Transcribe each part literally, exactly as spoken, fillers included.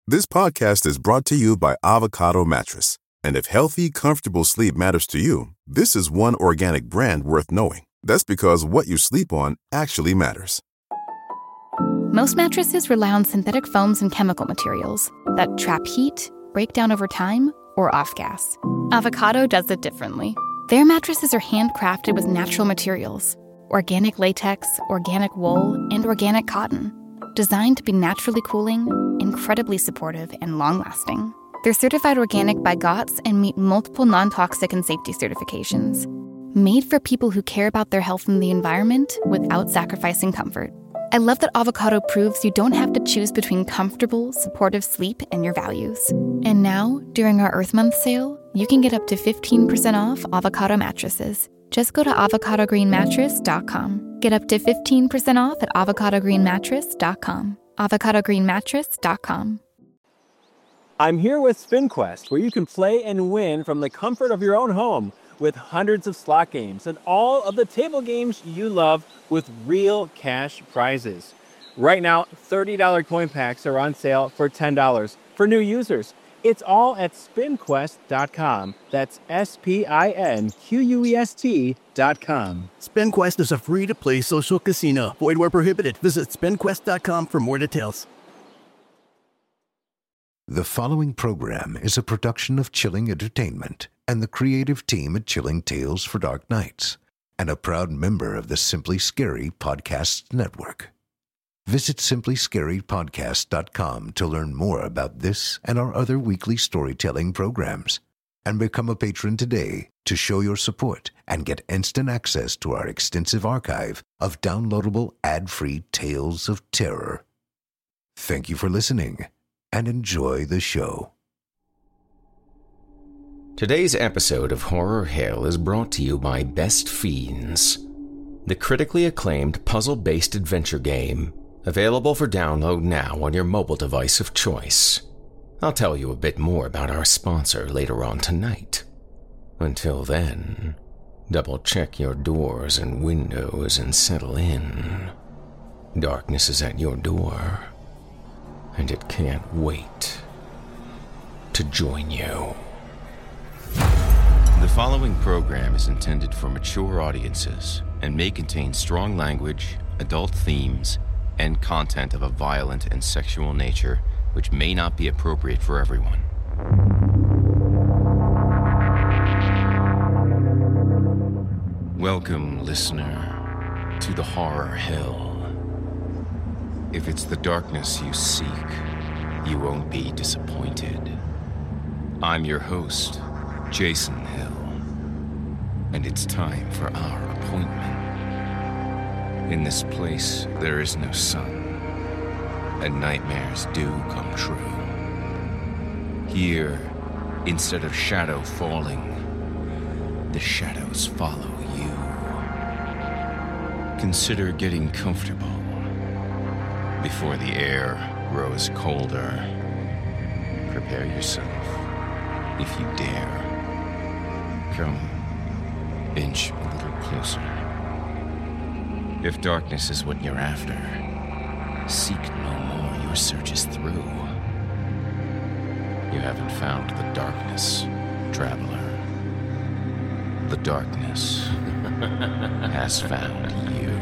This podcast is brought to you by Avocado Mattress. And if healthy, comfortable sleep matters to you, this is one organic brand worth knowing. That's because what you sleep on actually matters. Most mattresses rely on synthetic foams and chemical materials that trap heat, break down over time, or off-gas. Avocado does it differently. Their mattresses are handcrafted with natural materials, organic latex, organic wool, and organic cotton, designed to be naturally cooling, incredibly supportive, and long-lasting. They're certified organic by G O T S and meet multiple non-toxic and safety certifications. Made for people who care about their health and the environment without sacrificing comfort. I love that Avocado proves you don't have to choose between comfortable, supportive sleep and your values. And now, during our Earth Month sale, you can get up to fifteen percent off Avocado mattresses. Just go to avocado green mattress dot com. Get up to fifteen percent off at avocado green mattress dot com. avocado green mattress dot com. I'm here with SpinQuest, where you can play and win from the comfort of your own home with hundreds of slot games and all of the table games you love with real cash prizes. Right now, thirty dollars coin packs are on sale for ten dollars for new users. It's all at spin quest dot com. That's S P I N Q U E S T dot com. SpinQuest is a free-to-play social casino. Void where prohibited. Visit spin quest dot com for more details. The following program is a production of Chilling Entertainment and the creative team at Chilling Tales for Dark Nights, and a proud member of the Simply Scary Podcast Network. Visit simply scary podcast dot com to learn more about this and our other weekly storytelling programs, and become a patron today to show your support and get instant access to our extensive archive of downloadable ad-free tales of terror. Thank you for listening, and enjoy the show. Today's episode of Horror Hill is brought to you by Best Fiends, the critically acclaimed puzzle-based adventure game, available for download now on your mobile device of choice. I'll tell you a bit more about our sponsor later on tonight. Until then, double-check your doors and windows and settle in. Darkness is at your door, and it can't wait to join you. The following program is intended for mature audiences and may contain strong language, adult themes, and content of a violent and sexual nature which may not be appropriate for everyone. Welcome, listener, to the Horror Hill. If it's the darkness you seek, you won't be disappointed. I'm your host, Jason Hill, and it's time for our appointment. In this place, there is no sun, and nightmares do come true. Here, instead of shadow falling, the shadows follow you. Consider getting comfortable before the air grows colder. Prepare yourself, if you dare. Come, inch a little closer. If darkness is what you're after, seek no more, your search is through. You haven't found the darkness, traveler. The darkness has found you.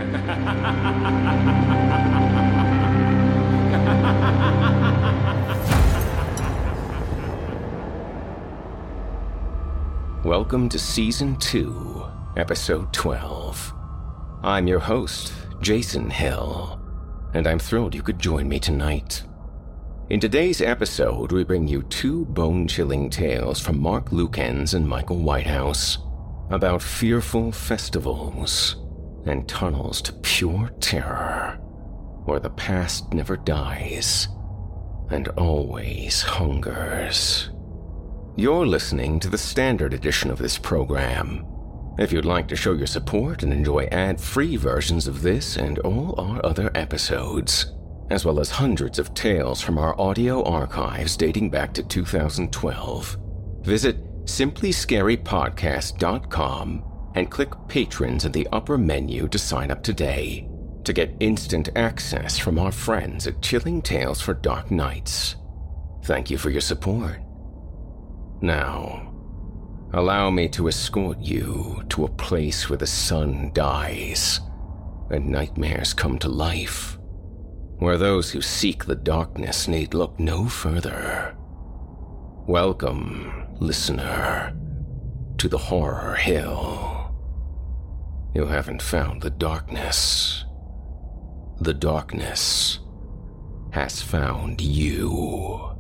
Welcome to Season two, Episode twelve. I'm your host, Jason Hill, and I'm thrilled you could join me tonight. In today's episode, we bring you two bone-chilling tales from Mark Lukens and Michael Whitehouse about fearful festivals and tunnels to pure terror, where the past never dies and always hungers. You're listening to the standard edition of this program. If you'd like to show your support and enjoy ad-free versions of this and all our other episodes, as well as hundreds of tales from our audio archives dating back to two thousand twelve, visit simply scary podcast dot com and click Patrons in the upper menu to sign up today to get instant access from our friends at Chilling Tales for Dark Nights. thank you for your support. Now, allow me to escort you to a place where the sun dies and nightmares come to life, where those who seek the darkness need look no further. Welcome, listener, to the Horror Hill. You haven't found the darkness. The darkness has found you.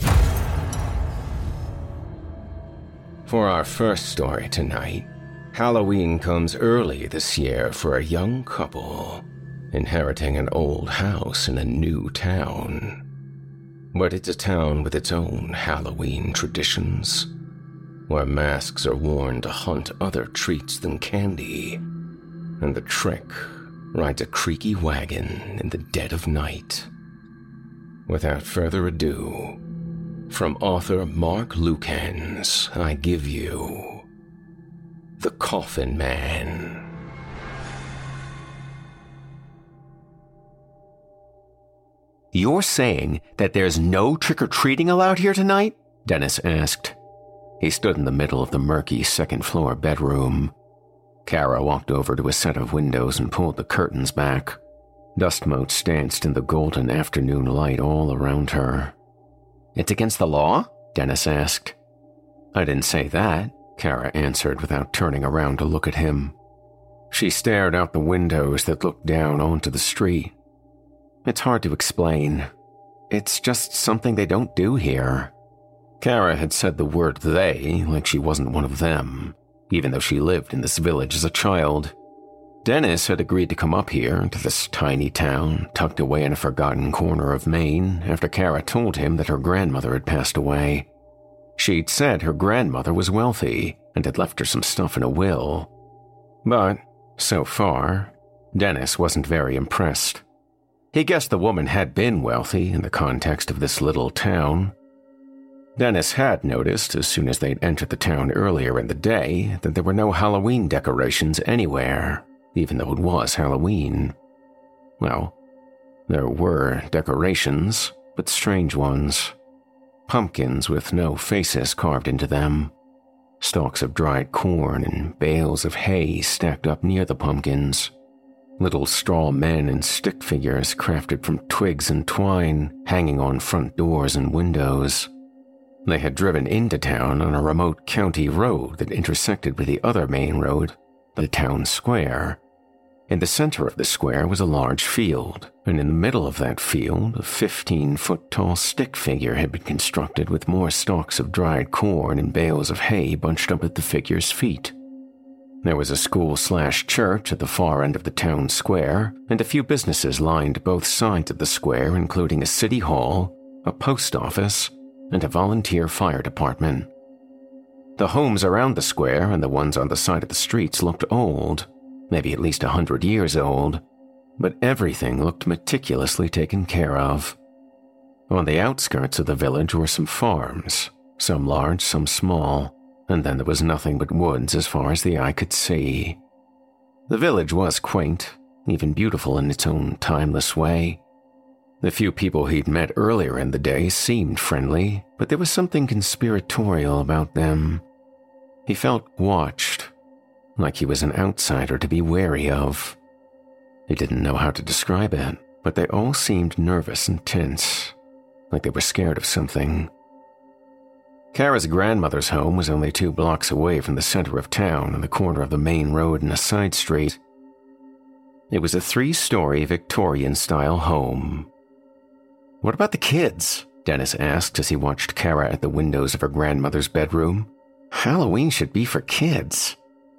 For our first story tonight, Halloween comes early this year for a young couple inheriting an old house in a new town. But it's a town with its own Halloween traditions, where masks are worn to hunt other treats than candy, and the trick rides a creaky wagon in the dead of night. Without further ado, from author Mark Lukens, I give you The Coffin Man. You're saying that there's no trick-or-treating allowed here tonight? Dennis asked. He stood in the middle of the murky second-floor bedroom. Kara walked over to a set of windows and pulled the curtains back. Dust motes danced in the golden afternoon light all around her. It's against the law? Dennis asked. I didn't say that, Kara answered without turning around to look at him. She stared out the windows that looked down onto the street. It's hard to explain. It's just something they don't do here. Kara had said the word they like she wasn't one of them, even though she lived in this village as a child. Dennis had agreed to come up here to this tiny town tucked away in a forgotten corner of Maine after Kara told him that her grandmother had passed away. She'd said her grandmother was wealthy and had left her some stuff in a will. But, so far, Dennis wasn't very impressed. He guessed the woman had been wealthy in the context of this little town. Dennis had noticed as soon as they'd entered the town earlier in the day that there were no Halloween decorations anywhere, even though it was Halloween. Well, there were decorations, but strange ones. Pumpkins with no faces carved into them. Stalks of dried corn and bales of hay stacked up near the pumpkins. Little straw men and stick figures crafted from twigs and twine hanging on front doors and windows. They had driven into town on a remote county road that intersected with the other main road, the town square. In the center of the square was a large field, and in the middle of that field, a fifteen-foot-tall stick figure had been constructed with more stalks of dried corn and bales of hay bunched up at the figure's feet. There was a school-slash-church at the far end of the town square, and a few businesses lined both sides of the square, including a city hall, a post office, and a volunteer fire department. The homes around the square and the ones on the side of the streets looked old, maybe at least a hundred years old, but everything looked meticulously taken care of. On the outskirts of the village were some farms, some large, some small, and then there was nothing but woods as far as the eye could see. The village was quaint, even beautiful in its own timeless way. The few people he'd met earlier in the day seemed friendly, but there was something conspiratorial about them. He felt watched, like he was an outsider to be wary of. He didn't know how to describe it, but they all seemed nervous and tense, like they were scared of something. Kara's grandmother's home was only two blocks away from the center of town on the corner of the main road and a side street. It was a three-story Victorian-style home. What about the kids? Dennis asked as he watched Kara at the windows of her grandmother's bedroom. Halloween should be for kids.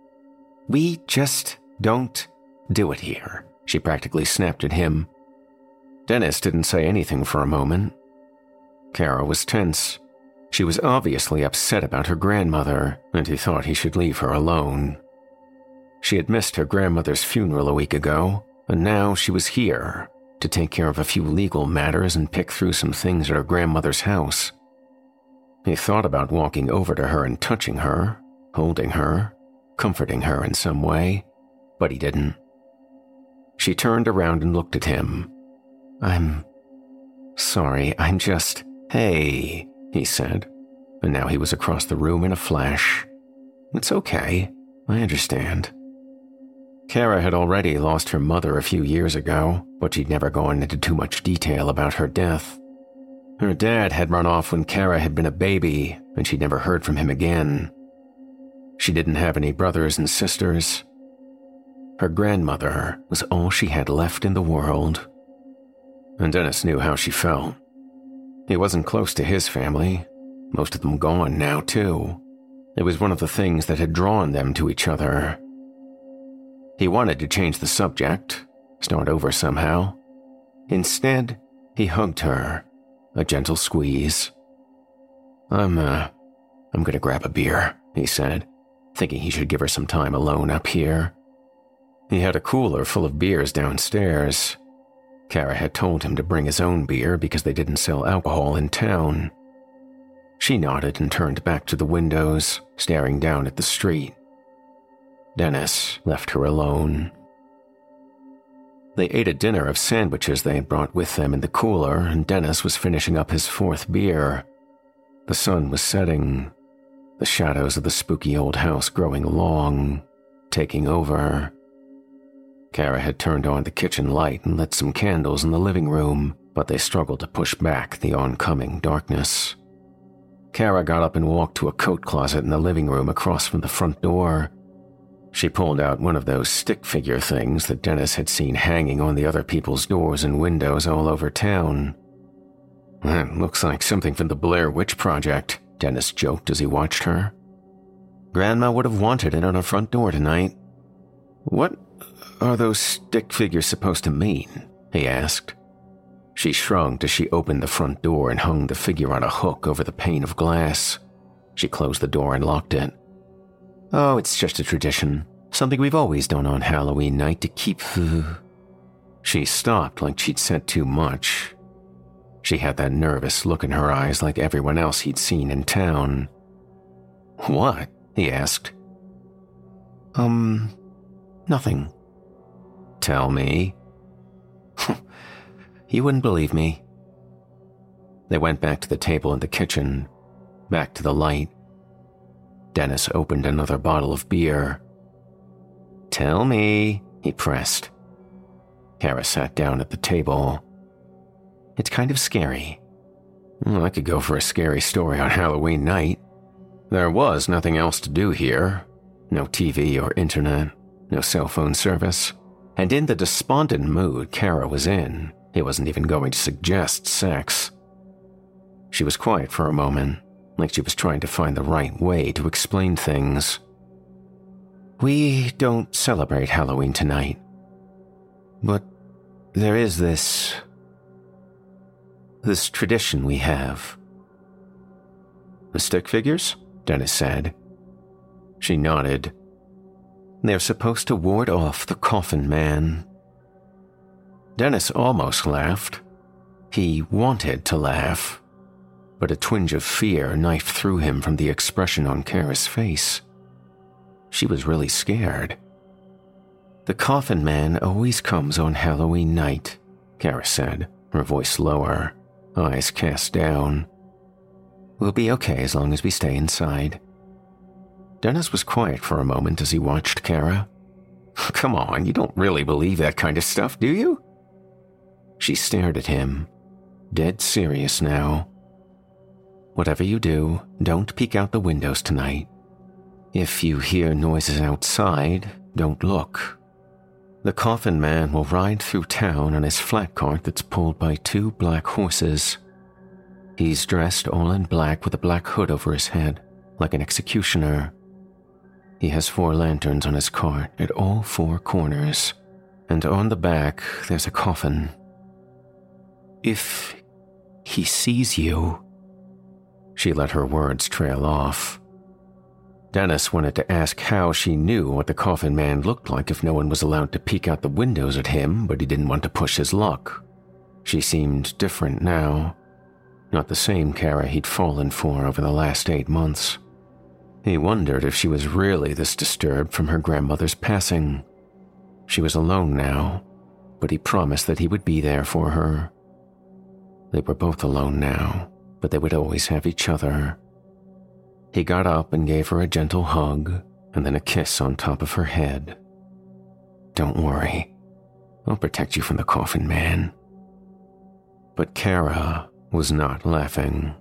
We just don't do it here, she practically snapped at him. Dennis didn't say anything for a moment. Kara was tense. She was obviously upset about her grandmother, and he thought he should leave her alone. She had missed her grandmother's funeral a week ago, and now she was here to take care of a few legal matters and pick through some things at her grandmother's house. He thought about walking over to her and touching her, holding her, comforting her in some way, but he didn't. She turned around and looked at him. I'm sorry, I'm just "Hey," he said, and now he was across the room in a flash. "It's okay. I understand." Kara had already lost her mother a few years ago, but she'd never gone into too much detail about her death. Her dad had run off when Kara had been a baby, and she'd never heard from him again. She didn't have any brothers and sisters. Her grandmother was all she had left in the world. And Dennis knew how she felt. He wasn't close to his family, most of them gone now too. It was one of the things that had drawn them to each other. He wanted to change the subject, start over somehow. Instead, he hugged her, a gentle squeeze. I'm, uh, I'm gonna grab a beer, he said, thinking he should give her some time alone up here. He had a cooler full of beers downstairs. Kara had told him to bring his own beer because they didn't sell alcohol in town. She nodded and turned back to the windows, staring down at the street. Dennis left her alone. They ate a dinner of sandwiches they had brought with them in the cooler, and Dennis was finishing up his fourth beer. The sun was setting, the shadows of the spooky old house growing long, taking over. Kara had turned on the kitchen light and lit some candles in the living room, but they struggled to push back the oncoming darkness. Kara got up and walked to a coat closet in the living room across from the front door. She pulled out one of those stick figure things that Dennis had seen hanging on the other people's doors and windows all over town. "That looks like something from the Blair Witch Project," Dennis joked as he watched her. "Grandma would have wanted it on her front door tonight." "What are those stick figures supposed to mean?" he asked. She shrugged as she opened the front door and hung the figure on a hook over the pane of glass. She closed the door and locked it. "Oh, it's just a tradition. Something we've always done on Halloween night to keep..." She stopped like she'd said too much. She had that nervous look in her eyes like everyone else he'd seen in town. "What?" he asked. Um, nothing." "Tell me." "You wouldn't believe me." They went back to the table in the kitchen, back to the light. Dennis opened another bottle of beer. "Tell me," he pressed. Kara sat down at the table. "It's kind of scary." Well, I could go for a scary story on Halloween night. There was nothing else to do here. No T V or internet, no cell phone service. And in the despondent mood Kara was in, he wasn't even going to suggest sex. She was quiet for a moment, like she was trying to find the right way to explain things. "We don't celebrate Halloween tonight. But there is this... this tradition we have." "The stick figures?" Dennis said. She nodded. "They're supposed to ward off the Coffin Man." Dennis almost laughed. He wanted to laugh, but a twinge of fear knifed through him from the expression on Kara's face. She was really scared. "The Coffin Man always comes on Halloween night," Kara said, her voice lower, eyes cast down. "We'll be okay as long as we stay inside." Dennis was quiet for a moment as he watched Kara. "Come on, you don't really believe that kind of stuff, do you?" She stared at him, dead serious now. "Whatever you do, don't peek out the windows tonight. If you hear noises outside, don't look. The Coffin Man will ride through town on his flat cart that's pulled by two black horses. He's dressed all in black with a black hood over his head, like an executioner. He has four lanterns on his cart at all four corners, and on the back there's a coffin. If he sees you..." She let her words trail off. Dennis wanted to ask how she knew what the Coffin Man looked like if no one was allowed to peek out the windows at him, but he didn't want to push his luck. She seemed different now, not the same Kara he'd fallen for over the last eight months. He wondered if she was really this disturbed from her grandmother's passing. She was alone now, but he promised that he would be there for her. They were both alone now, but they would always have each other. He got up and gave her a gentle hug and then a kiss on top of her head. "Don't worry. I'll protect you from the coffin man." But Kara was not laughing.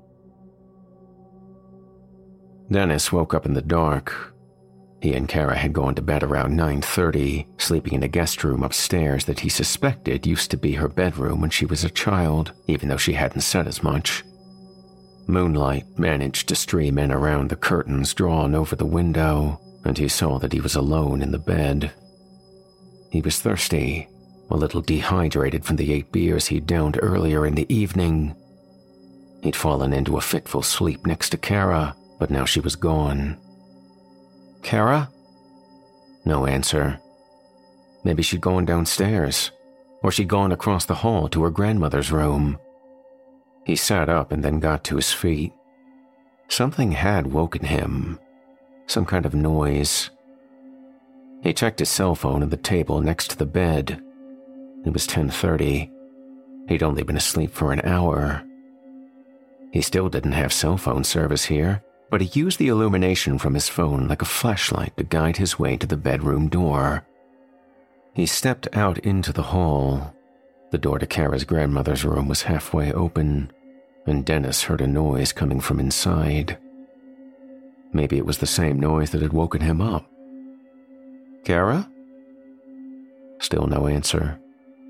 Dennis woke up in the dark. He and Kara had gone to bed around nine thirty, sleeping in a guest room upstairs that he suspected used to be her bedroom when she was a child, even though she hadn't said as much. Moonlight managed to stream in around the curtains drawn over the window, and he saw that he was alone in the bed. He was thirsty, a little dehydrated from the eight beers he'd downed earlier in the evening. He'd fallen into a fitful sleep next to Kara, but now she was gone. "Kara?" No answer. Maybe she'd gone downstairs, or she'd gone across the hall to her grandmother's room. He sat up and then got to his feet. Something had woken him. Some kind of noise. He checked his cell phone on the table next to the bed. It was ten thirty. He'd only been asleep for an hour. He still didn't have cell phone service here, but he used the illumination from his phone like a flashlight to guide his way to the bedroom door. He stepped out into the hall. The door to Kara's grandmother's room was halfway open, and Dennis heard a noise coming from inside. Maybe it was the same noise that had woken him up. "Kara?" Still no answer.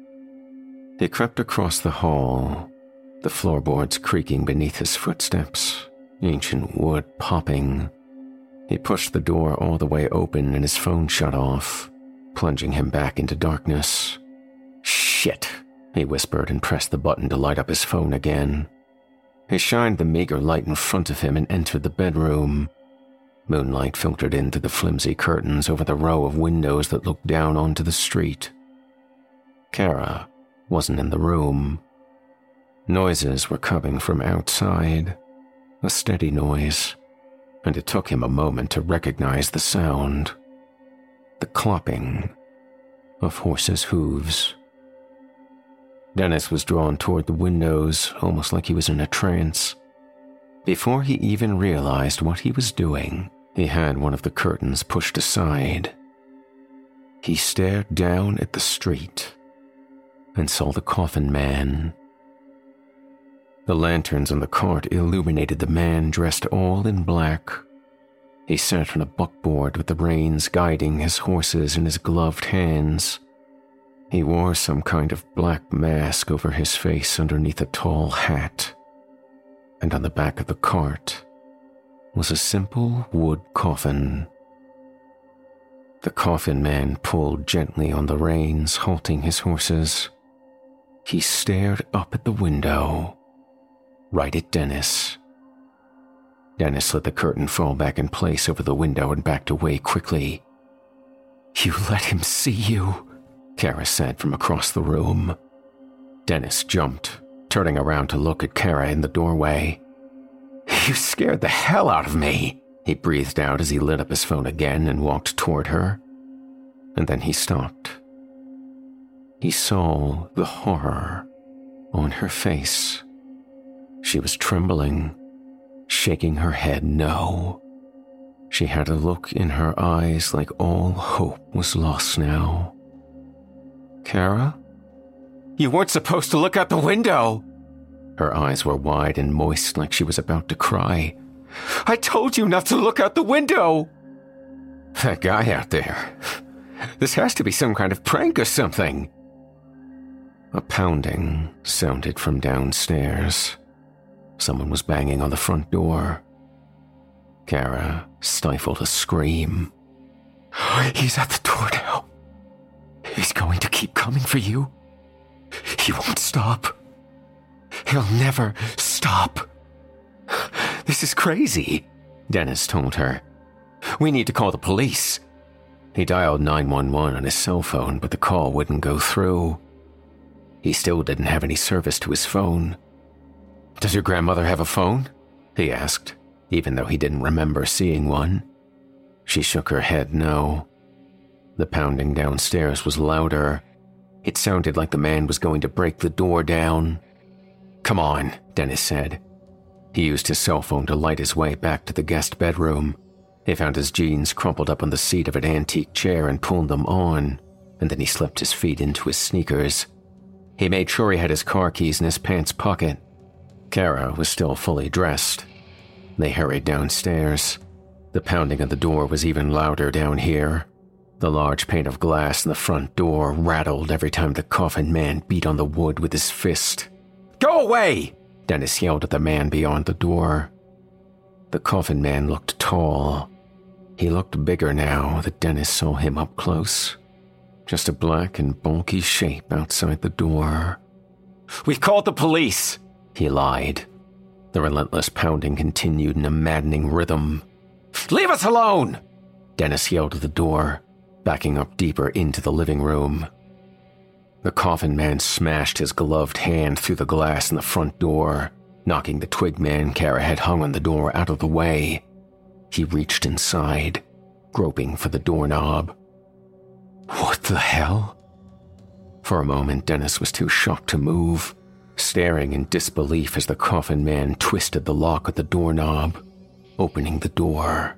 He crept across the hall, the floorboards creaking beneath his footsteps, ancient wood popping. He pushed the door all the way open and his phone shut off, plunging him back into darkness. "Shit," he whispered and pressed the button to light up his phone again. He shined the meager light in front of him and entered the bedroom. Moonlight filtered in through the flimsy curtains over the row of windows that looked down onto the street. Kara wasn't in the room. Noises were coming from outside, a steady noise, and it took him a moment to recognize the sound. The clopping of horses' hooves. Dennis was drawn toward the windows, almost like he was in a trance. Before he even realized what he was doing, he had one of the curtains pushed aside. He stared down at the street and saw the coffin man. The lanterns on the cart illuminated the man dressed all in black. He sat on a buckboard with the reins guiding his horses in his gloved hands. He wore some kind of black mask over his face underneath a tall hat. And on the back of the cart was a simple wood coffin. The coffin man pulled gently on the reins, halting his horses. He stared up at the window, right at Dennis. Dennis let the curtain fall back in place over the window and backed away quickly. "You let him see you," Kara said from across the room. Dennis jumped, turning around to look at Kara in the doorway. "You scared the hell out of me," he breathed out as he lit up his phone again and walked toward her. And then he stopped. He saw the horror on her face. She was trembling, shaking her head no. She had a look in her eyes like all hope was lost now. "Kara? You weren't supposed to look out the window!" Her eyes were wide and moist like she was about to cry. "I told you not to look out the window!" "That guy out there. This has to be some kind of prank or something." A pounding sounded from downstairs. Someone was banging on the front door. Kara stifled a scream. "He's at the door now. He's going to keep coming for you. He won't stop. He'll never stop." "This is crazy," Dennis told her. "We need to call the police." He dialed nine one one on his cell phone, but the call wouldn't go through. He still didn't have any service to his phone. "Does your grandmother have a phone?" he asked, even though he didn't remember seeing one. She shook her head no. The pounding downstairs was louder. It sounded like the man was going to break the door down. "Come on," Dennis said. He used his cell phone to light his way back to the guest bedroom. He found his jeans crumpled up on the seat of an antique chair and pulled them on, and then he slipped his feet into his sneakers. He made sure he had his car keys in his pants pocket. Kara was still fully dressed. They hurried downstairs. The pounding of the door was even louder down here. The large pane of glass in the front door rattled every time the coffin man beat on the wood with his fist. "Go away!" Dennis yelled at the man beyond the door. The coffin man looked tall. He looked bigger now that Dennis saw him up close. Just a black and bulky shape outside the door. "We've called the police," he lied. The relentless pounding continued in a maddening rhythm. "Leave us alone!" Dennis yelled at the door, backing up deeper into the living room. The coffin man smashed his gloved hand through the glass in the front door, knocking the twig man Kara had hung on the door out of the way. He reached inside, groping for the doorknob. What the hell? For a moment, Dennis was too shocked to move, staring in disbelief as the coffin man twisted the lock of the doorknob, opening the door.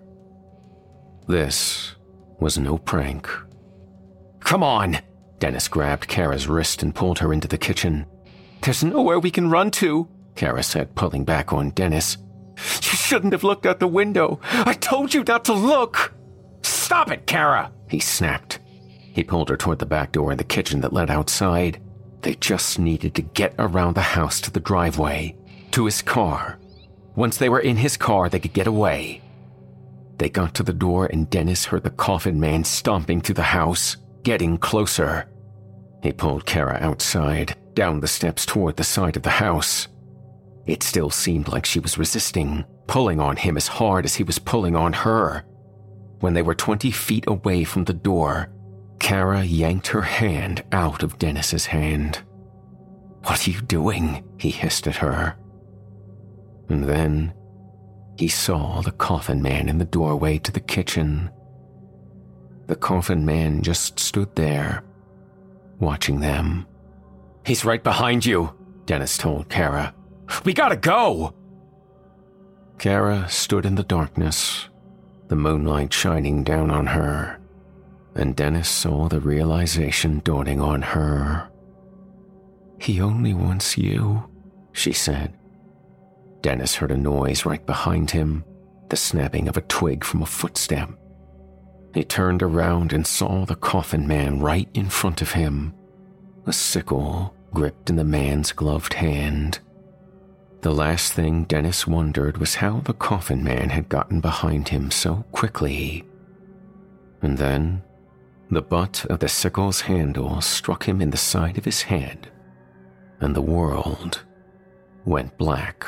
This was no prank. "Come on!" Dennis grabbed Kara's wrist and pulled her into the kitchen. "There's nowhere we can run to," Kara said, pulling back on Dennis. "You shouldn't have looked out the window. I told you not to look!" "Stop it, Kara!" he snapped. He pulled her toward the back door in the kitchen that led outside. They just needed to get around the house to the driveway, to his car. Once they were in his car, they could get away. They got to the door and Dennis heard the coffin man stomping through the house, getting closer. He pulled Kara outside, down the steps toward the side of the house. It still seemed like she was resisting, pulling on him as hard as he was pulling on her. When they were twenty feet away from the door, Kara yanked her hand out of Dennis's hand. "What are you doing?" he hissed at her. And then he saw the coffin man in the doorway to the kitchen. The coffin man just stood there, watching them. "He's right behind you," Dennis told Kara. "We gotta go!" Kara stood in the darkness, the moonlight shining down on her, and Dennis saw the realization dawning on her. "He only wants you," she said. Dennis heard a noise right behind him, the snapping of a twig from a footstep. He turned around and saw the coffin man right in front of him, a sickle gripped in the man's gloved hand. The last thing Dennis wondered was how the coffin man had gotten behind him so quickly. And then, the butt of the sickle's handle struck him in the side of his head, and the world went black.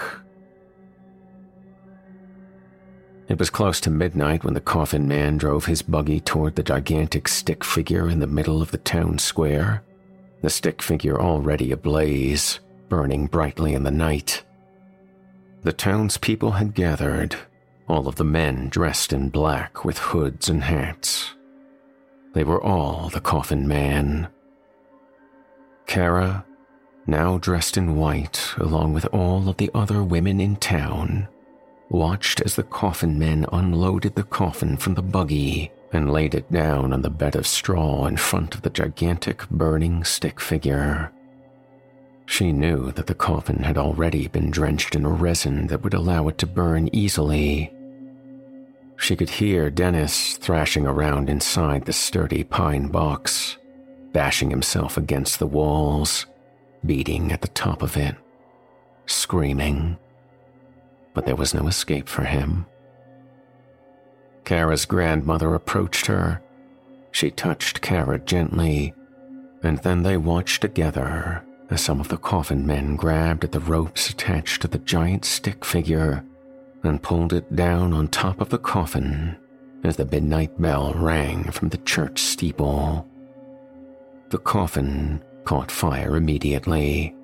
It was close to midnight when the coffin man drove his buggy toward the gigantic stick figure in the middle of the town square, the stick figure already ablaze, burning brightly in the night. The townspeople had gathered, all of the men dressed in black with hoods and hats. They were all the coffin man. Kara, now dressed in white along with all of the other women in town, watched as the coffin men unloaded the coffin from the buggy and laid it down on the bed of straw in front of the gigantic burning stick figure. She knew that the coffin had already been drenched in a resin that would allow it to burn easily. She could hear Dennis thrashing around inside the sturdy pine box, bashing himself against the walls, beating at the top of it, screaming. But there was no escape for him. Kara's grandmother approached her. She touched Kara gently, and then they watched together as some of the coffin men grabbed at the ropes attached to the giant stick figure and pulled it down on top of the coffin as the midnight bell rang from the church steeple. The coffin caught fire immediately.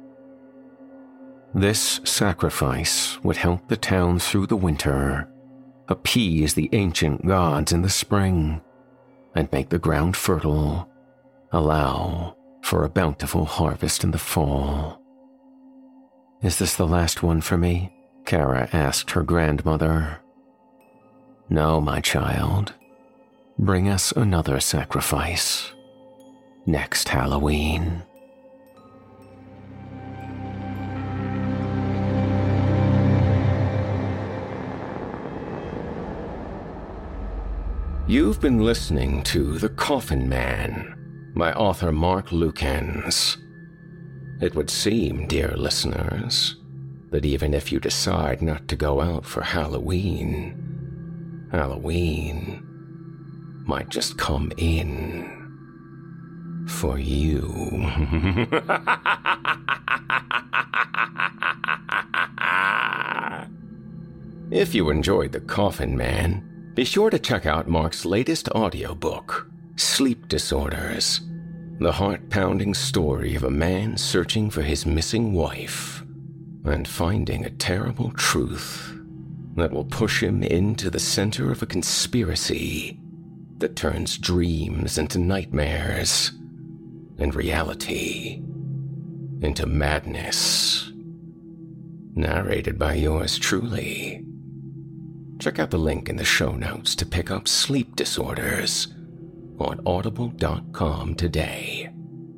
This sacrifice would help the town through the winter, appease the ancient gods in the spring, and make the ground fertile, allow for a bountiful harvest in the fall. "Is this the last one for me?" Kara asked her grandmother. No, my child. Bring us another sacrifice. Next Halloween. You've been listening to The Coffin Man by author Mark Lukens. It would seem, dear listeners, that even if you decide not to go out for Halloween, Halloween might just come in for you. If you enjoyed The Coffin Man, be sure to check out Mark's latest audiobook, Sleep Disorders, the heart-pounding story of a man searching for his missing wife and finding a terrible truth that will push him into the center of a conspiracy that turns dreams into nightmares and reality into madness. Narrated by yours truly. Check out the link in the show notes to pick up Sleep Disorders on audible dot com today.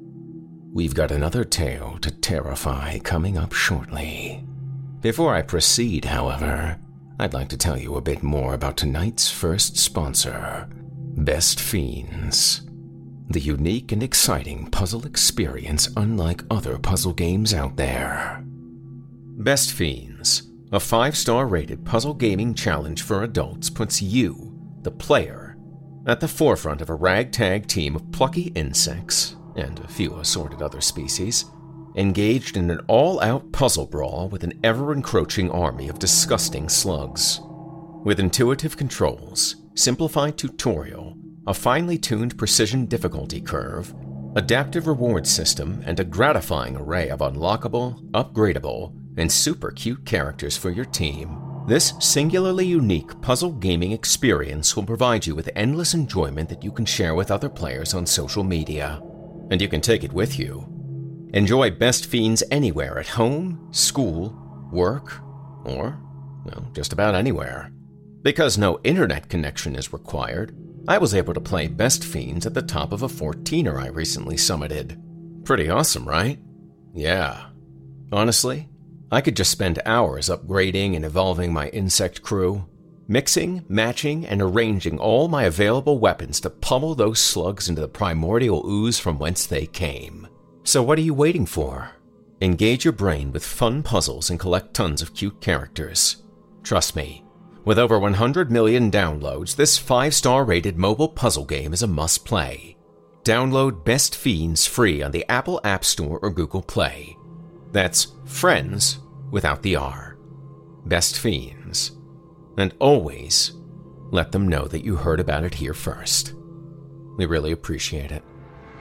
We've got another tale to terrify coming up shortly. Before I proceed, however, I'd like to tell you a bit more about tonight's first sponsor, Best Fiends. The unique and exciting puzzle experience unlike other puzzle games out there. Best Fiends, a five-star rated puzzle gaming challenge for adults, puts you, the player, at the forefront of a ragtag team of plucky insects, and a few assorted other species, engaged in an all-out puzzle brawl with an ever-encroaching army of disgusting slugs. With intuitive controls, simplified tutorial, a finely tuned precision difficulty curve, adaptive reward system, and a gratifying array of unlockable, upgradable, and super cute characters for your team, this singularly unique puzzle gaming experience will provide you with endless enjoyment that you can share with other players on social media. And you can take it with you. Enjoy Best Fiends anywhere at home, school, work, or, well, just about anywhere. Because no internet connection is required, I was able to play Best Fiends at the top of a fourteener I recently summited. Pretty awesome, right? Yeah. Honestly, I could just spend hours upgrading and evolving my insect crew, mixing, matching, and arranging all my available weapons to pummel those slugs into the primordial ooze from whence they came. So what are you waiting for? Engage your brain with fun puzzles and collect tons of cute characters. Trust me, with over one hundred million downloads, this five-star rated mobile puzzle game is a must-play. Download Best Fiends free on the Apple App Store or Google Play. That's friends without the R. Best Fiends. And always let them know that you heard about it here first. We really appreciate it.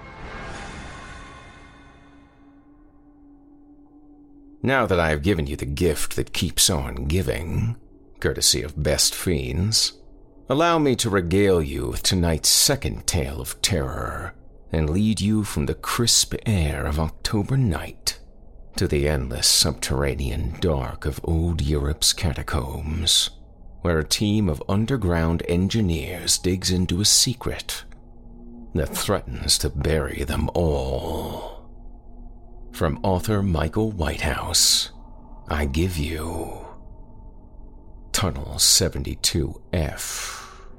Now that I have given you the gift that keeps on giving, courtesy of Best Fiends, allow me to regale you with tonight's second tale of terror and lead you from the crisp air of October night to the endless subterranean dark of old Europe's catacombs, where a team of underground engineers digs into a secret that threatens to bury them all. From author Michael Whitehouse, I give you Tunnel seventy-two F.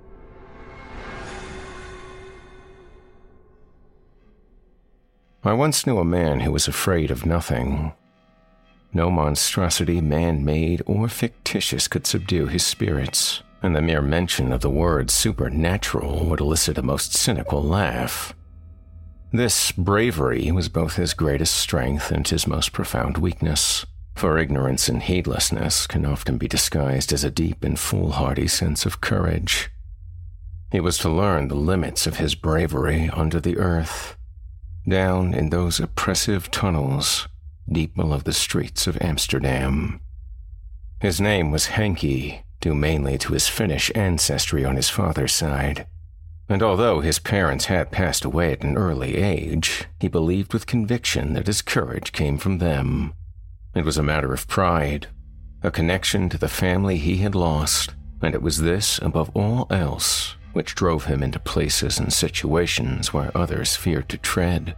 I once knew a man who was afraid of nothing. No monstrosity, man-made or fictitious, could subdue his spirits, and the mere mention of the word supernatural would elicit a most cynical laugh. This bravery was both his greatest strength and his most profound weakness, for ignorance and heedlessness can often be disguised as a deep and foolhardy sense of courage. He was to learn the limits of his bravery under the earth, down in those oppressive tunnels deep below the streets of Amsterdam. His name was Henke, due mainly to his Finnish ancestry on his father's side, and although his parents had passed away at an early age, he believed with conviction that his courage came from them. It was a matter of pride, a connection to the family he had lost, and it was this, above all else, which drove him into places and situations where others feared to tread.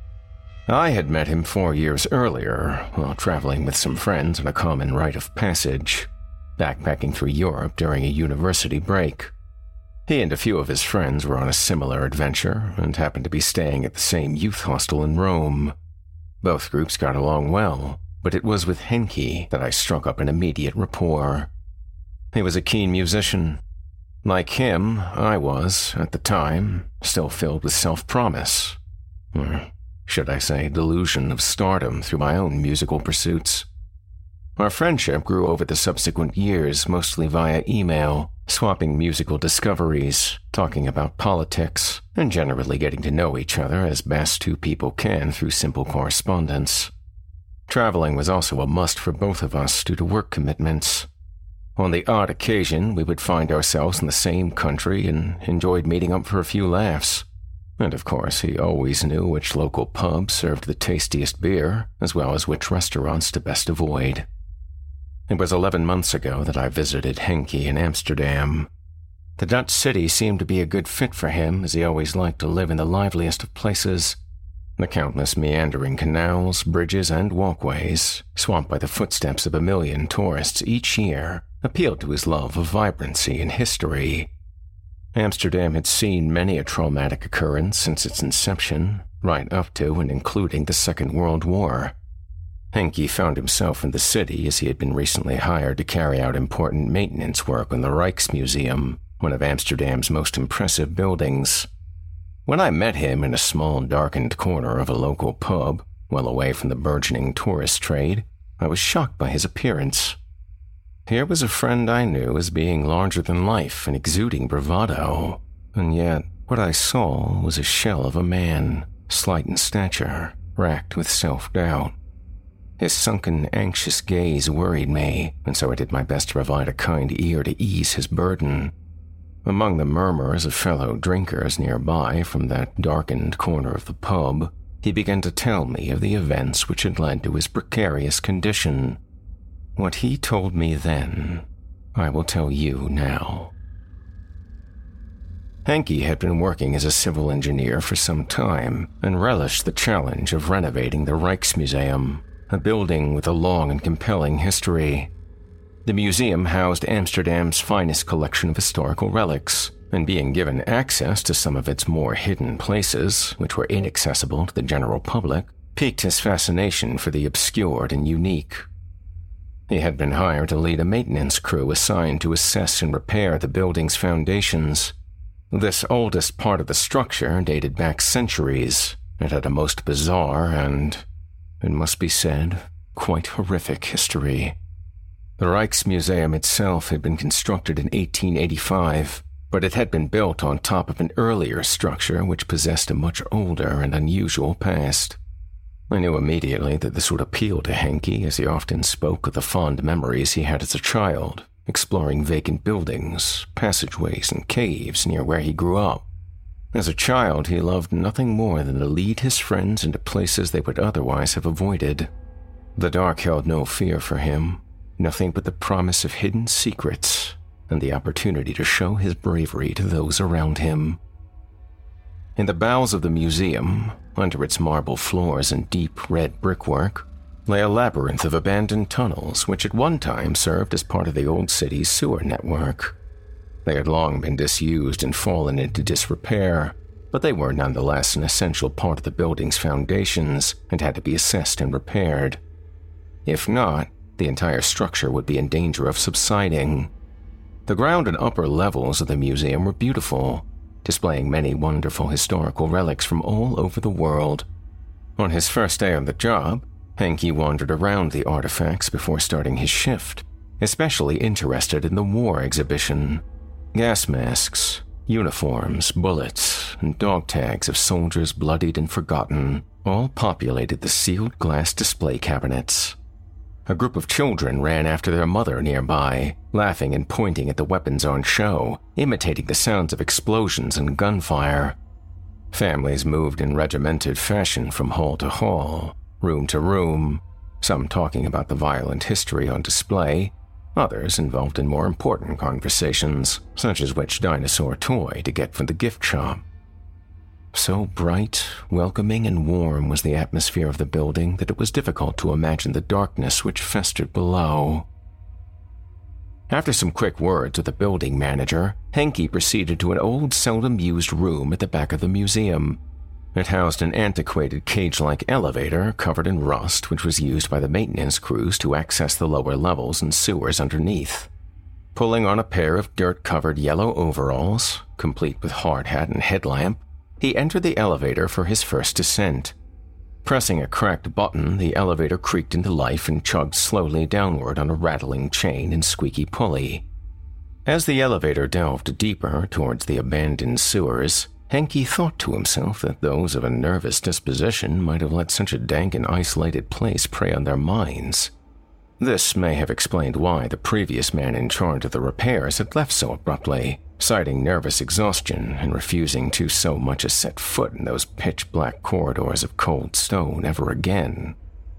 I had met him four years earlier while traveling with some friends on a common rite of passage, backpacking through Europe during a university break. He and a few of his friends were on a similar adventure and happened to be staying at the same youth hostel in Rome. Both groups got along well, but it was with Henke that I struck up an immediate rapport. He was a keen musician. Like him, I was, at the time, still filled with self-promise. Or should I say delusion of stardom through my own musical pursuits. Our friendship grew over the subsequent years, mostly via email, swapping musical discoveries, talking about politics, and generally getting to know each other as best two people can through simple correspondence. Traveling was also a must for both of us due to work commitments. On the odd occasion, we would find ourselves in the same country and enjoyed meeting up for a few laughs. And of course, he always knew which local pub served the tastiest beer, as well as which restaurants to best avoid. It was eleven months ago that I visited Henke in Amsterdam. The Dutch city seemed to be a good fit for him, as he always liked to live in the liveliest of places. The countless meandering canals, bridges, and walkways, swamped by the footsteps of a million tourists each year, appealed to his love of vibrancy and history. Amsterdam had seen many a traumatic occurrence since its inception, right up to and including the Second World War. Henke found himself in the city as he had been recently hired to carry out important maintenance work on the Rijksmuseum, one of Amsterdam's most impressive buildings. When I met him in a small darkened corner of a local pub, well away from the burgeoning tourist trade, I was shocked by his appearance. Here was a friend I knew as being larger than life and exuding bravado, and yet what I saw was a shell of a man, slight in stature, racked with self-doubt. His sunken, anxious gaze worried me, and so I did my best to provide a kind ear to ease his burden. Among the murmurs of fellow drinkers nearby from that darkened corner of the pub, he began to tell me of the events which had led to his precarious condition. What he told me then, I will tell you now. Henke had been working as a civil engineer for some time and relished the challenge of renovating the Rijksmuseum, a building with a long and compelling history. The museum housed Amsterdam's finest collection of historical relics, and being given access to some of its more hidden places, which were inaccessible to the general public, piqued his fascination for the obscure and unique. He had been hired to lead a maintenance crew assigned to assess and repair the building's foundations. This oldest part of the structure dated back centuries and had a most bizarre and, it must be said, quite horrific history. The Rijksmuseum itself had been constructed in eighteen eighty-five, but it had been built on top of an earlier structure which possessed a much older and unusual past. I knew immediately that this would appeal to Henke, as he often spoke of the fond memories he had as a child, exploring vacant buildings, passageways, and caves near where he grew up. As a child, he loved nothing more than to lead his friends into places they would otherwise have avoided. The dark held no fear for him, nothing but the promise of hidden secrets and the opportunity to show his bravery to those around him. In the bowels of the museum, under its marble floors and deep red brickwork, lay a labyrinth of abandoned tunnels which at one time served as part of the old city's sewer network. They had long been disused and fallen into disrepair, but they were nonetheless an essential part of the building's foundations and had to be assessed and repaired. If not, the entire structure would be in danger of subsiding. The ground and upper levels of the museum were beautiful, displaying many wonderful historical relics from all over the world. On his first day on the job, Henke wandered around the artifacts before starting his shift, especially interested in the war exhibition. Gas masks, uniforms, bullets, and dog tags of soldiers bloodied and forgotten all populated the sealed glass display cabinets. A group of children ran after their mother nearby, laughing and pointing at the weapons on show, imitating the sounds of explosions and gunfire. Families moved in regimented fashion from hall to hall, room to room, some talking about the violent history on display, others involved in more important conversations, such as which dinosaur toy to get from the gift shop. So bright, welcoming, and warm was the atmosphere of the building that it was difficult to imagine the darkness which festered below. After some quick words with the building manager, Henke proceeded to an old, seldom-used room at the back of the museum. It housed an antiquated cage-like elevator covered in rust, which was used by the maintenance crews to access the lower levels and sewers underneath. Pulling on a pair of dirt-covered yellow overalls, complete with hard hat and headlamp, he entered the elevator for his first descent. Pressing a cracked button, the elevator creaked into life and chugged slowly downward on a rattling chain and squeaky pulley. As the elevator delved deeper towards the abandoned sewers, Henke thought to himself that those of a nervous disposition might have let such a dank and isolated place prey on their minds. This may have explained why the previous man in charge of the repairs had left so abruptly, citing nervous exhaustion and refusing to so much as set foot in those pitch-black corridors of cold stone ever again.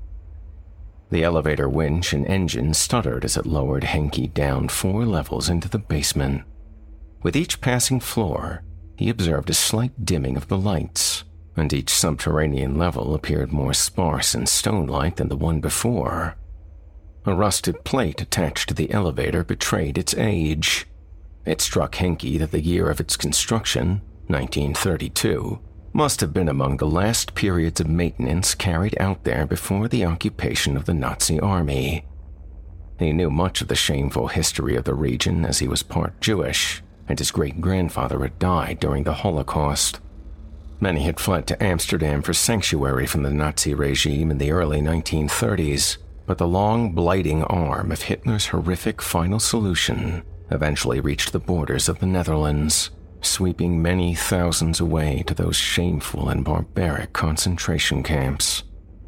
The elevator winch and engine stuttered as it lowered Henke down four levels into the basement. With each passing floor, he observed a slight dimming of the lights, and each subterranean level appeared more sparse and stone-like than the one before. A rusted plate attached to the elevator betrayed its age. It struck Henke that the year of its construction, nineteen thirty-two, must have been among the last periods of maintenance carried out there before the occupation of the Nazi army. He knew much of the shameful history of the region as he was part Jewish, and his great-grandfather had died during the Holocaust. Many had fled to Amsterdam for sanctuary from the Nazi regime in the early nineteen thirties, but the long, blighting arm of Hitler's horrific final solution eventually reached the borders of the Netherlands, sweeping many thousands away to those shameful and barbaric concentration camps.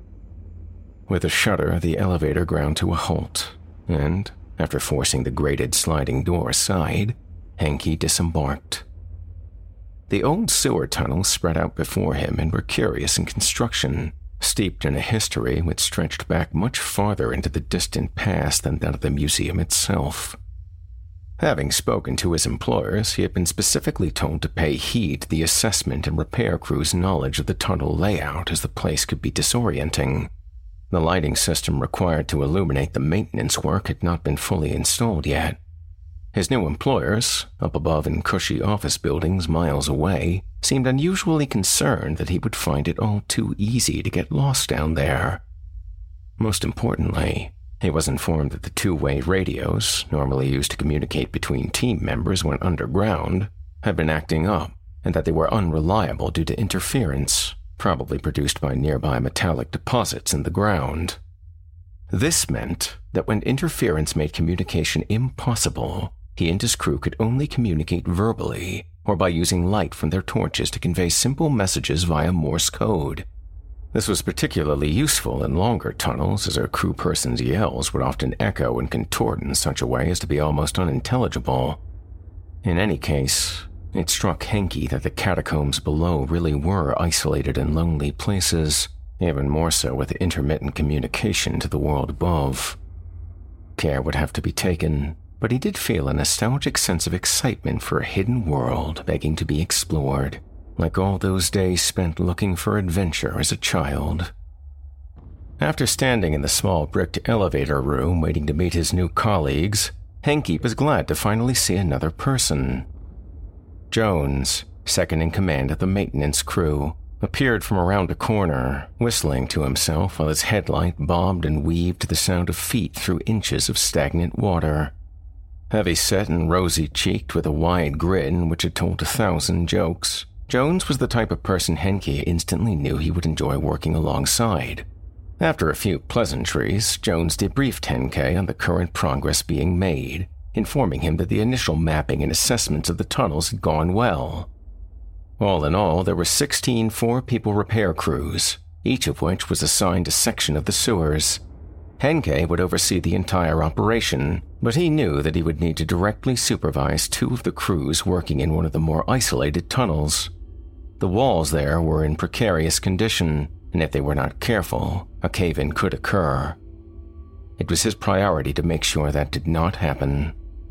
With a shudder, the elevator ground to a halt, and, after forcing the grated sliding door aside, Henke disembarked. The old sewer tunnels spread out before him and were curious in construction, steeped in a history which stretched back much farther into the distant past than that of the museum itself. Having spoken to his employers, he had been specifically told to pay heed to the assessment and repair crew's knowledge of the tunnel layout, as the place could be disorienting. The lighting system required to illuminate the maintenance work had not been fully installed yet. His new employers, up above in cushy office buildings miles away, seemed unusually concerned that he would find it all too easy to get lost down there. Most importantly, he was informed that the two-way radios, normally used to communicate between team members when underground, had been acting up, and that they were unreliable due to interference, probably produced by nearby metallic deposits in the ground. This meant that when interference made communication impossible, he and his crew could only communicate verbally or by using light from their torches to convey simple messages via Morse code. This was particularly useful in longer tunnels, as a crew person's yells would often echo and contort in such a way as to be almost unintelligible. In any case, it struck Henke that the catacombs below really were isolated and lonely places, even more so with intermittent communication to the world above. Care would have to be taken, but he did feel a nostalgic sense of excitement for a hidden world begging to be explored, like all those days spent looking for adventure as a child. After standing in the small bricked elevator room waiting to meet his new colleagues, Henke was glad to finally see another person. Jones, second in command of the maintenance crew, appeared from around a corner, whistling to himself while his headlight bobbed and weaved to the sound of feet through inches of stagnant water. Heavy-set and rosy-cheeked with a wide grin which had told a thousand jokes, Jones was the type of person Henke instantly knew he would enjoy working alongside. After a few pleasantries, Jones debriefed Henke on the current progress being made, informing him that the initial mapping and assessments of the tunnels had gone well. All in all, there were sixteen four-people repair crews, each of which was assigned a section of the sewers. Henke would oversee the entire operation, but he knew that he would need to directly supervise two of the crews working in one of the more isolated tunnels. The walls there were in precarious condition, and if they were not careful, a cave-in could occur, It was his priority to make sure that did not happen.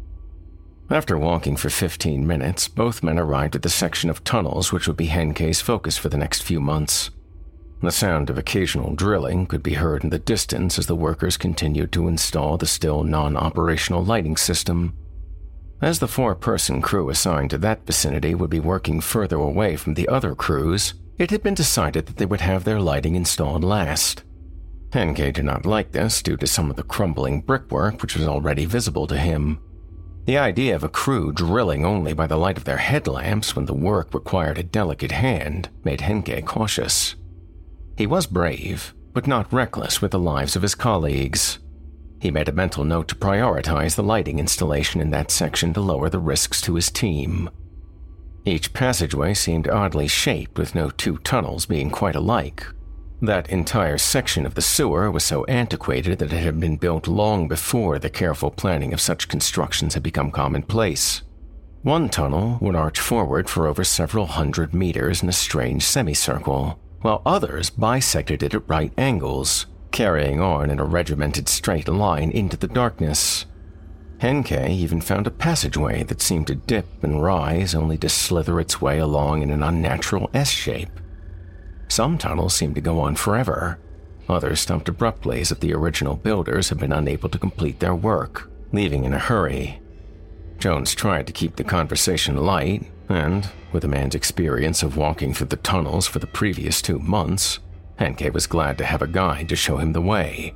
After walking for fifteen minutes, both men arrived at the section of tunnels which would be Henkei's focus for the next few months. The sound of occasional drilling could be heard in the distance as the workers continued to install the still non-operational lighting system. As the four-person crew assigned to that vicinity would be working further away from the other crews, it had been decided that they would have their lighting installed last. Henkei did not like this due to some of the crumbling brickwork which was already visible to him. The idea of a crew drilling only by the light of their headlamps when the work required a delicate hand made Henkei cautious. He was brave, but not reckless with the lives of his colleagues. He made a mental note to prioritize the lighting installation in that section to lower the risks to his team. Each passageway seemed oddly shaped, with no two tunnels being quite alike. That entire section of the sewer was so antiquated that it had been built long before the careful planning of such constructions had become commonplace. One tunnel would arch forward for over several hundred meters in a strange semicircle, while others bisected it at right angles, carrying on in a regimented straight line into the darkness. Henkei even found a passageway that seemed to dip and rise only to slither its way along in an unnatural S-shape. Some tunnels seemed to go on forever. Others stopped abruptly as if the original builders had been unable to complete their work, leaving in a hurry. Jones tried to keep the conversation light, and, with a man's experience of walking through the tunnels for the previous two months, Henkei was glad to have a guide to show him the way.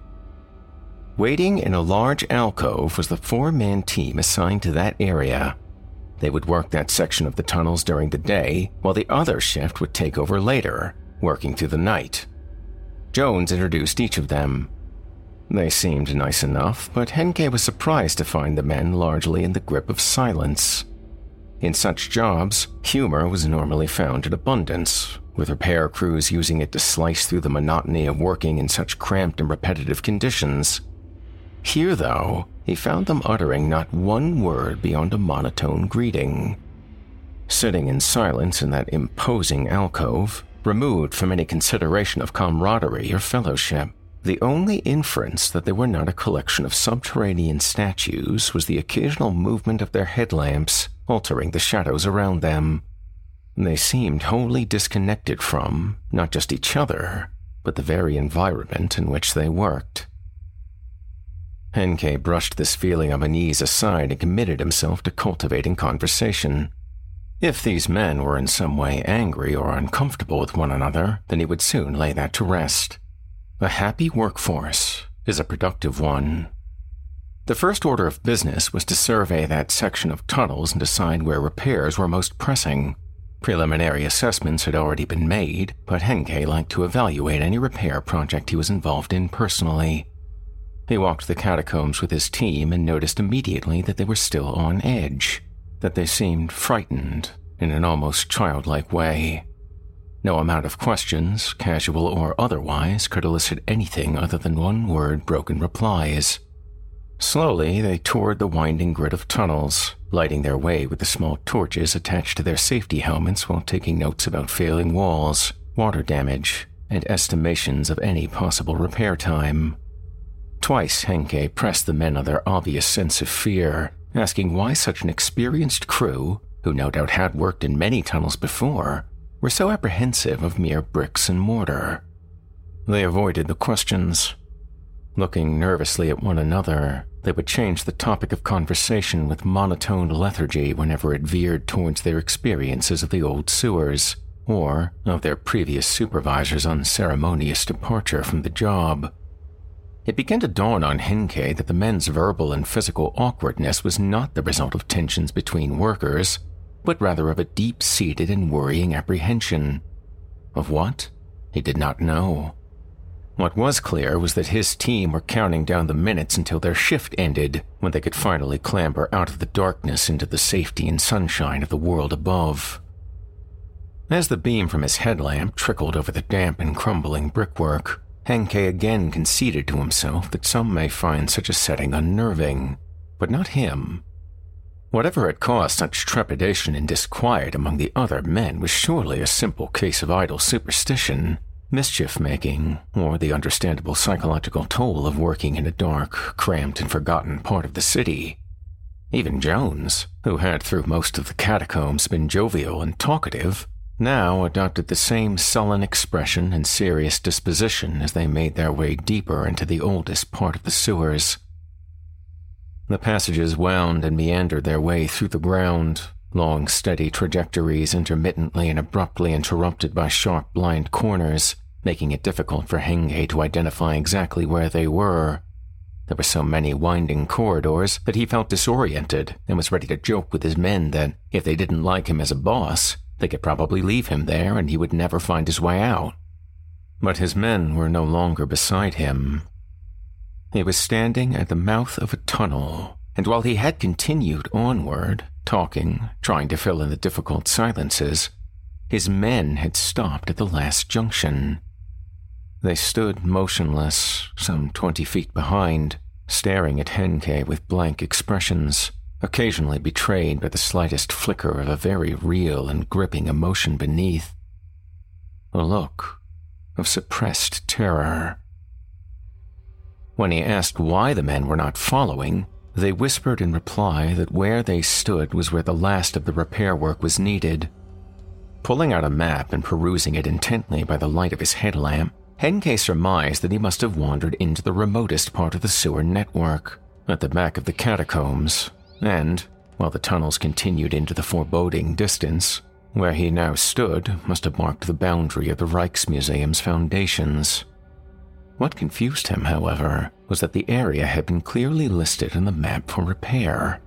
Waiting in a large alcove was the four-man team assigned to that area. They would work that section of the tunnels during the day, while the other shift would take over later, working through the night. Jones introduced each of them. They seemed nice enough, but Henkei was surprised to find the men largely in the grip of silence. In such jobs, humor was normally found in abundance, with repair crews using it to slice through the monotony of working in such cramped and repetitive conditions. Here, though, he found them uttering not one word beyond a monotone greeting. Sitting in silence in that imposing alcove, removed from any consideration of camaraderie or fellowship, the only inference that they were not a collection of subterranean statues was the occasional movement of their headlamps, altering the shadows around them. They seemed wholly disconnected from, not just each other, but the very environment in which they worked. Henkei brushed this feeling of unease aside and committed himself to cultivating conversation. If these men were in some way angry or uncomfortable with one another, then he would soon lay that to rest. A happy workforce is a productive one. The first order of business was to survey that section of tunnels and decide where repairs were most pressing. Preliminary assessments had already been made, but Henkei liked to evaluate any repair project he was involved in personally. He walked the catacombs with his team and noticed immediately that they were still on edge, that they seemed frightened in an almost childlike way. No amount of questions, casual or otherwise, could elicit anything other than one-word broken replies. Slowly, they toured the winding grid of tunnels, lighting their way with the small torches attached to their safety helmets while taking notes about failing walls, water damage, and estimations of any possible repair time. Twice Henkei pressed the men on their obvious sense of fear, asking why such an experienced crew, who no doubt had worked in many tunnels before, were so apprehensive of mere bricks and mortar. They avoided the questions. Looking nervously at one another, they would change the topic of conversation with monotoned lethargy whenever it veered towards their experiences of the old sewers, or of their previous supervisor's unceremonious departure from the job. It began to dawn on Henkei that the men's verbal and physical awkwardness was not the result of tensions between workers, but rather of a deep-seated and worrying apprehension. Of what? He did not know. What was clear was that his team were counting down the minutes until their shift ended, when they could finally clamber out of the darkness into the safety and sunshine of the world above. As the beam from his headlamp trickled over the damp and crumbling brickwork, Henkei again conceded to himself that some may find such a setting unnerving, but not him. Whatever had caused such trepidation and disquiet among the other men was surely a simple case of idle superstition, mischief-making, or the understandable psychological toll of working in a dark, cramped, and forgotten part of the city. Even Jones, who had through most of the catacombs been jovial and talkative, now adopted the same sullen expression and serious disposition as they made their way deeper into the oldest part of the sewers. The passages wound and meandered their way through the ground, long steady trajectories intermittently and abruptly interrupted by sharp blind corners, making it difficult for Henge to identify exactly where they were. There were so many winding corridors that he felt disoriented and was ready to joke with his men that, if they didn't like him as a boss, they could probably leave him there and he would never find his way out. But his men were no longer beside him. He was standing at the mouth of a tunnel, and while he had continued onward, talking, trying to fill in the difficult silences, his men had stopped at the last junction. They stood motionless, some twenty feet behind, staring at Henge with blank expressions, occasionally betrayed by the slightest flicker of a very real and gripping emotion beneath. A look of suppressed terror. When he asked why the men were not following, they whispered in reply that where they stood was where the last of the repair work was needed. Pulling out a map and perusing it intently by the light of his headlamp, Henge surmised that he must have wandered into the remotest part of the sewer network, at the back of the catacombs, and, while the tunnels continued into the foreboding distance, where he now stood must have marked the boundary of the Rijksmuseum's foundations. What confused him, however, was that the area had been clearly listed on the map for repair.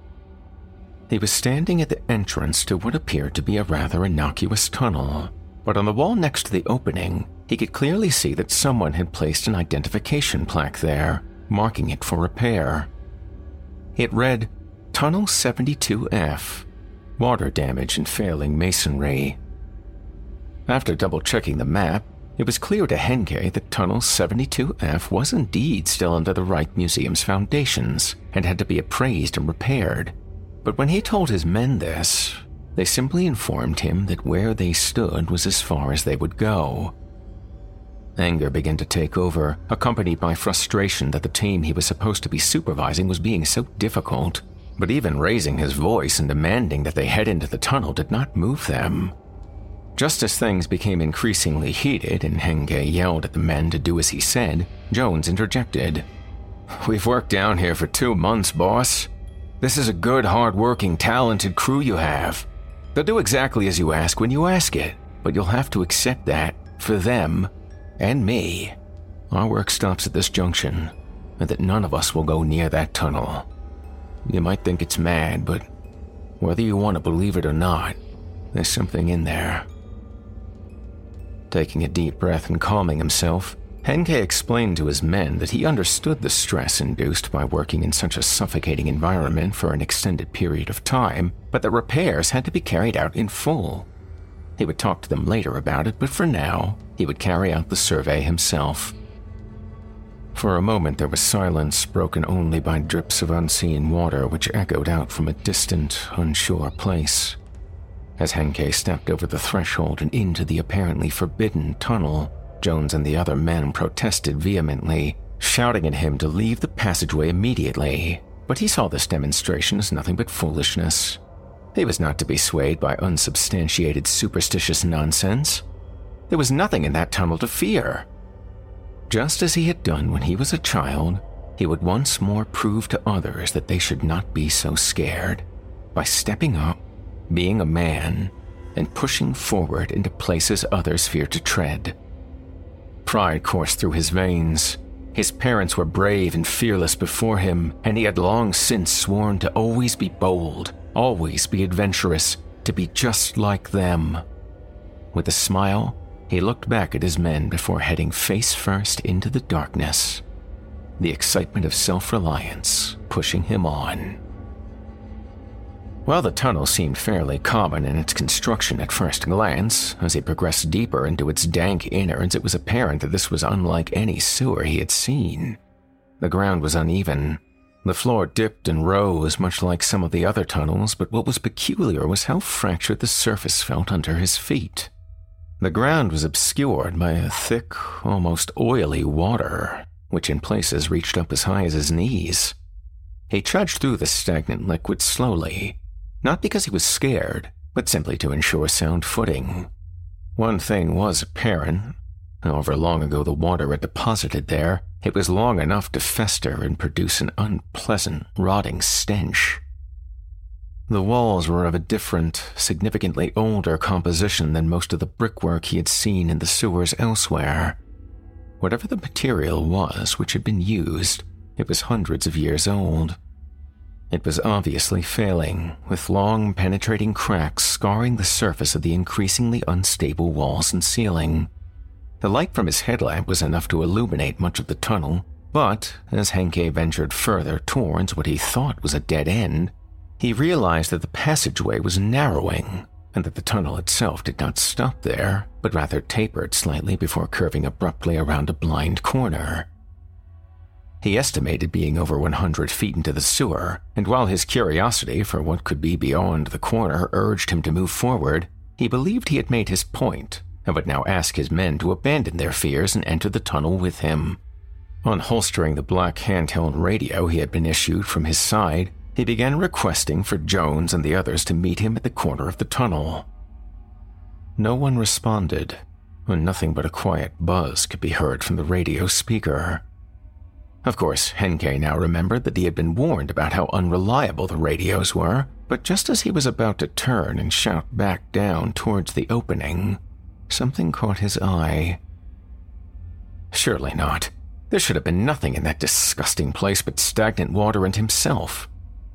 He was standing at the entrance to what appeared to be a rather innocuous tunnel, but on the wall next to the opening, he could clearly see that someone had placed an identification plaque there, marking it for repair. It read, Tunnel seventy-two F, water damage and failing masonry. After double-checking the map, it was clear to Henge that Tunnel seventy-two F was indeed still under the Rijksmuseum's foundations and had to be appraised and repaired. But when he told his men this, they simply informed him that where they stood was as far as they would go. Anger began to take over, accompanied by frustration that the team he was supposed to be supervising was being so difficult. But even raising his voice and demanding that they head into the tunnel did not move them. Just as things became increasingly heated and Henge yelled at the men to do as he said, Jones interjected. "We've worked down here for two months, boss. This is a good, hard-working, talented crew you have. They'll do exactly as you ask when you ask it, but you'll have to accept that, for them, and me, our work stops at this junction, and that none of us will go near that tunnel. You might think it's mad, but whether you want to believe it or not, there's something in there." Taking a deep breath and calming himself, Henge explained to his men that he understood the stress induced by working in such a suffocating environment for an extended period of time, but that repairs had to be carried out in full. He would talk to them later about it, but for now, he would carry out the survey himself. For a moment there was silence, broken only by drips of unseen water which echoed out from a distant, unsure place. As Henge stepped over the threshold and into the apparently forbidden tunnel, Jones and the other men protested vehemently, shouting at him to leave the passageway immediately, but he saw this demonstration as nothing but foolishness. He was not to be swayed by unsubstantiated superstitious nonsense. There was nothing in that tunnel to fear. Just as he had done when he was a child, he would once more prove to others that they should not be so scared, by stepping up, being a man, and pushing forward into places others feared to tread. Pride coursed through his veins. His parents were brave and fearless before him, and he had long since sworn to always be bold, always be adventurous, to be just like them. With a smile, he looked back at his men before heading face first into the darkness, the excitement of self-reliance pushing him on. While the tunnel seemed fairly common in its construction at first glance, as he progressed deeper into its dank innards, it was apparent that this was unlike any sewer he had seen. The ground was uneven. The floor dipped and rose, much like some of the other tunnels, but what was peculiar was how fractured the surface felt under his feet. The ground was obscured by a thick, almost oily water, which in places reached up as high as his knees. He trudged through the stagnant liquid slowly, not because he was scared, but simply to ensure sound footing. One thing was apparent. However long ago the water had deposited there, it was long enough to fester and produce an unpleasant, rotting stench. The walls were of a different, significantly older composition than most of the brickwork he had seen in the sewers elsewhere. Whatever the material was which had been used, it was hundreds of years old. It was obviously failing, with long, penetrating cracks scarring the surface of the increasingly unstable walls and ceiling. The light from his headlamp was enough to illuminate much of the tunnel, but as Henke ventured further towards what he thought was a dead end, he realized that the passageway was narrowing, and that the tunnel itself did not stop there, but rather tapered slightly before curving abruptly around a blind corner. He estimated being over one hundred feet into the sewer, and while his curiosity for what could be beyond the corner urged him to move forward, he believed he had made his point, and would now ask his men to abandon their fears and enter the tunnel with him. Unholstering the black handheld radio he had been issued from his side, he began requesting for Jones and the others to meet him at the corner of the tunnel. No one responded, and nothing but a quiet buzz could be heard from the radio speaker. Of course, Henke now remembered that he had been warned about how unreliable the radios were, but just as he was about to turn and shout back down towards the opening, something caught his eye. Surely not. There should have been nothing in that disgusting place but stagnant water and himself.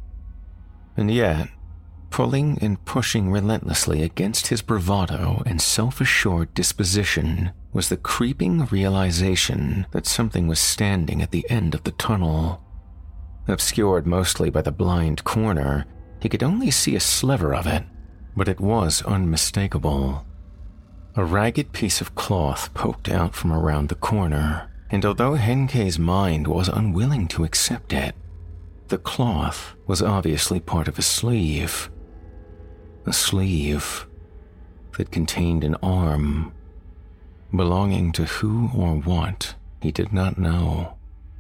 And yet, pulling and pushing relentlessly against his bravado and self-assured disposition was the creeping realization that something was standing at the end of the tunnel. Obscured mostly by the blind corner, he could only see a sliver of it, but it was unmistakable. A ragged piece of cloth poked out from around the corner, and although Henke's mind was unwilling to accept it, the cloth was obviously part of a sleeve. A sleeve that contained an arm, belonging to who or what he did not know.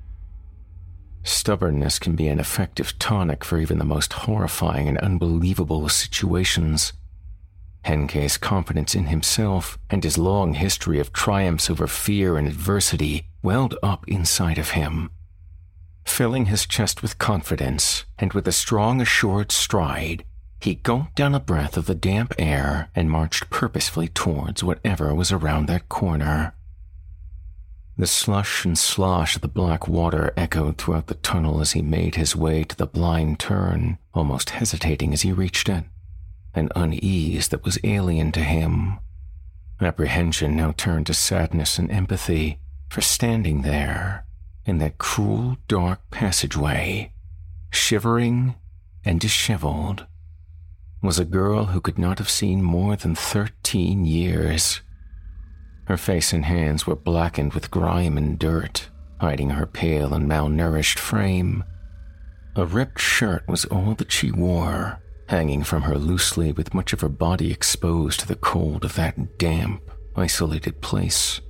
Stubbornness can be an effective tonic for even the most horrifying and unbelievable situations. Henke's confidence in himself and his long history of triumphs over fear and adversity welled up inside of him. Filling his chest with confidence, and with a strong, assured stride, he gulped down a breath of the damp air and marched purposefully towards whatever was around that corner. The slush and slosh of the black water echoed throughout the tunnel as he made his way to the blind turn, almost hesitating as he reached it, an unease that was alien to him. Apprehension now turned to sadness and empathy for standing there in that cruel, dark passageway, shivering and disheveled, was a girl who could not have seen more than thirteen years. Her face and hands were blackened with grime and dirt, hiding her pale and malnourished frame. A ripped shirt was all that she wore, hanging from her loosely with much of her body exposed to the cold of that damp, isolated place.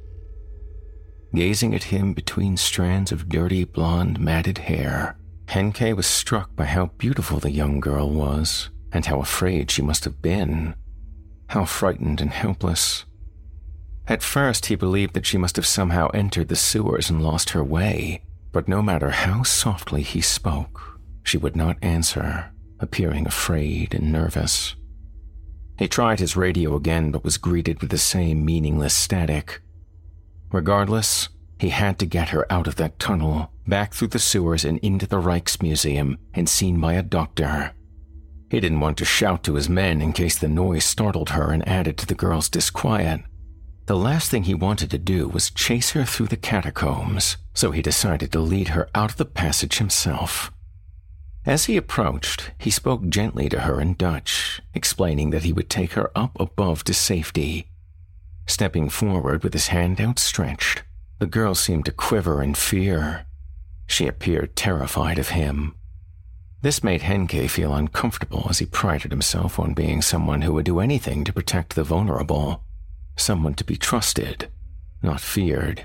Gazing at him between strands of dirty blonde matted hair, Henke was struck by how beautiful the young girl was, and how afraid she must have been, how frightened and helpless. At first he believed that she must have somehow entered the sewers and lost her way, but no matter how softly he spoke, she would not answer, appearing afraid and nervous. He tried his radio again, but was greeted with the same meaningless static. Regardless, he had to get her out of that tunnel, back through the sewers and into the Rijksmuseum, and seen by a doctor. He didn't want to shout to his men in case the noise startled her and added to the girl's disquiet. The last thing he wanted to do was chase her through the catacombs, so he decided to lead her out of the passage himself. As he approached, he spoke gently to her in Dutch, explaining that he would take her up above to safety. Stepping forward with his hand outstretched, the girl seemed to quiver in fear. She appeared terrified of him. This made Henke feel uncomfortable, as he prided himself on being someone who would do anything to protect the vulnerable. someone to be trusted, not feared.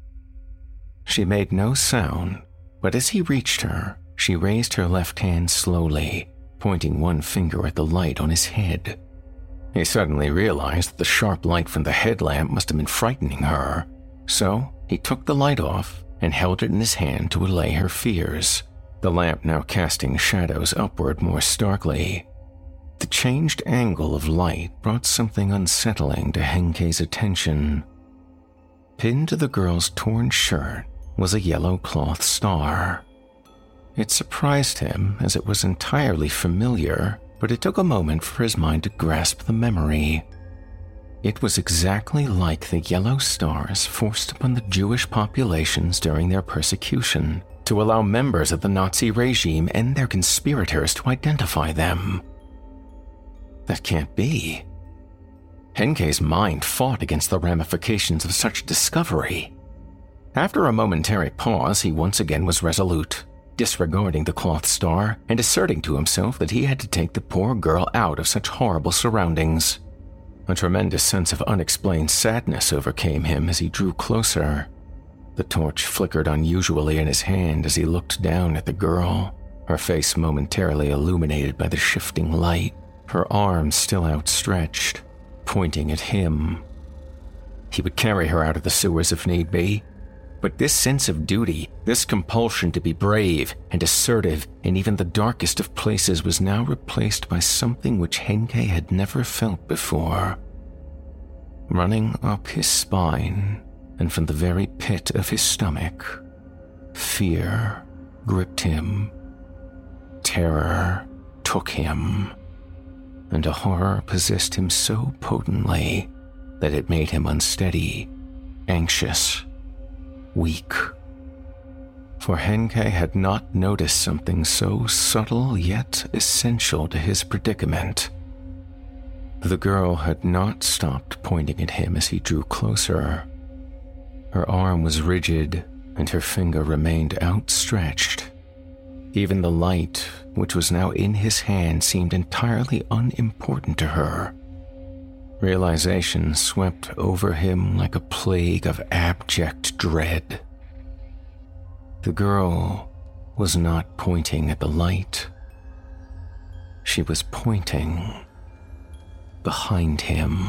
She made no sound, but as he reached her, she raised her left hand slowly, pointing one finger at the light on his head. He suddenly realized that the sharp light from the headlamp must have been frightening her, so he took the light off and held it in his hand to allay her fears, the lamp now casting shadows upward more starkly. The changed angle of light brought something unsettling to Henkei's attention. Pinned to the girl's torn shirt was a yellow cloth star. It surprised him as it was entirely familiar, but it took a moment for his mind to grasp the memory. It was exactly like the yellow stars forced upon the Jewish populations during their persecution to allow members of the Nazi regime and their conspirators to identify them. That can't be. Henkei's mind fought against the ramifications of such discovery. After a momentary pause, he once again was resolute, disregarding the cloth star and asserting to himself that he had to take the poor girl out of such horrible surroundings. A tremendous sense of unexplained sadness overcame him as he drew closer. The torch flickered unusually in his hand as he looked down at the girl, her face momentarily illuminated by the shifting light, her arms still outstretched, pointing at him. He would carry her out of the sewers if need be, but this sense of duty, this compulsion to be brave and assertive in even the darkest of places was now replaced by something which Henkei had never felt before. Running up his spine, and from the very pit of his stomach, fear gripped him. Terror took him, and a horror possessed him so potently that it made him unsteady, anxious, weak. For Henkei had not noticed something so subtle yet essential to his predicament. The girl had not stopped pointing at him as he drew closer. Her arm was rigid, and her finger remained outstretched. Even the light, which was now in his hand, seemed entirely unimportant to her. Realization swept over him like a plague of abject dread. The girl was not pointing at the light. She was pointing behind him.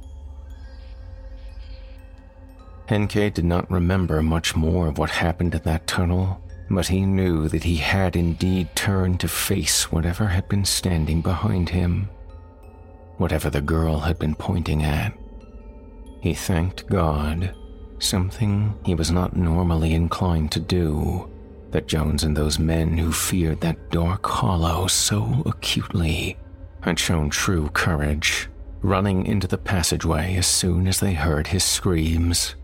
Henkei did not remember much more of what happened in that tunnel, but he knew that he had indeed turned to face whatever had been standing behind him, whatever the girl had been pointing at. He thanked God, something he was not normally inclined to do, that Jones and those men who feared that dark hollow so acutely had shown true courage, running into the passageway as soon as they heard his screams.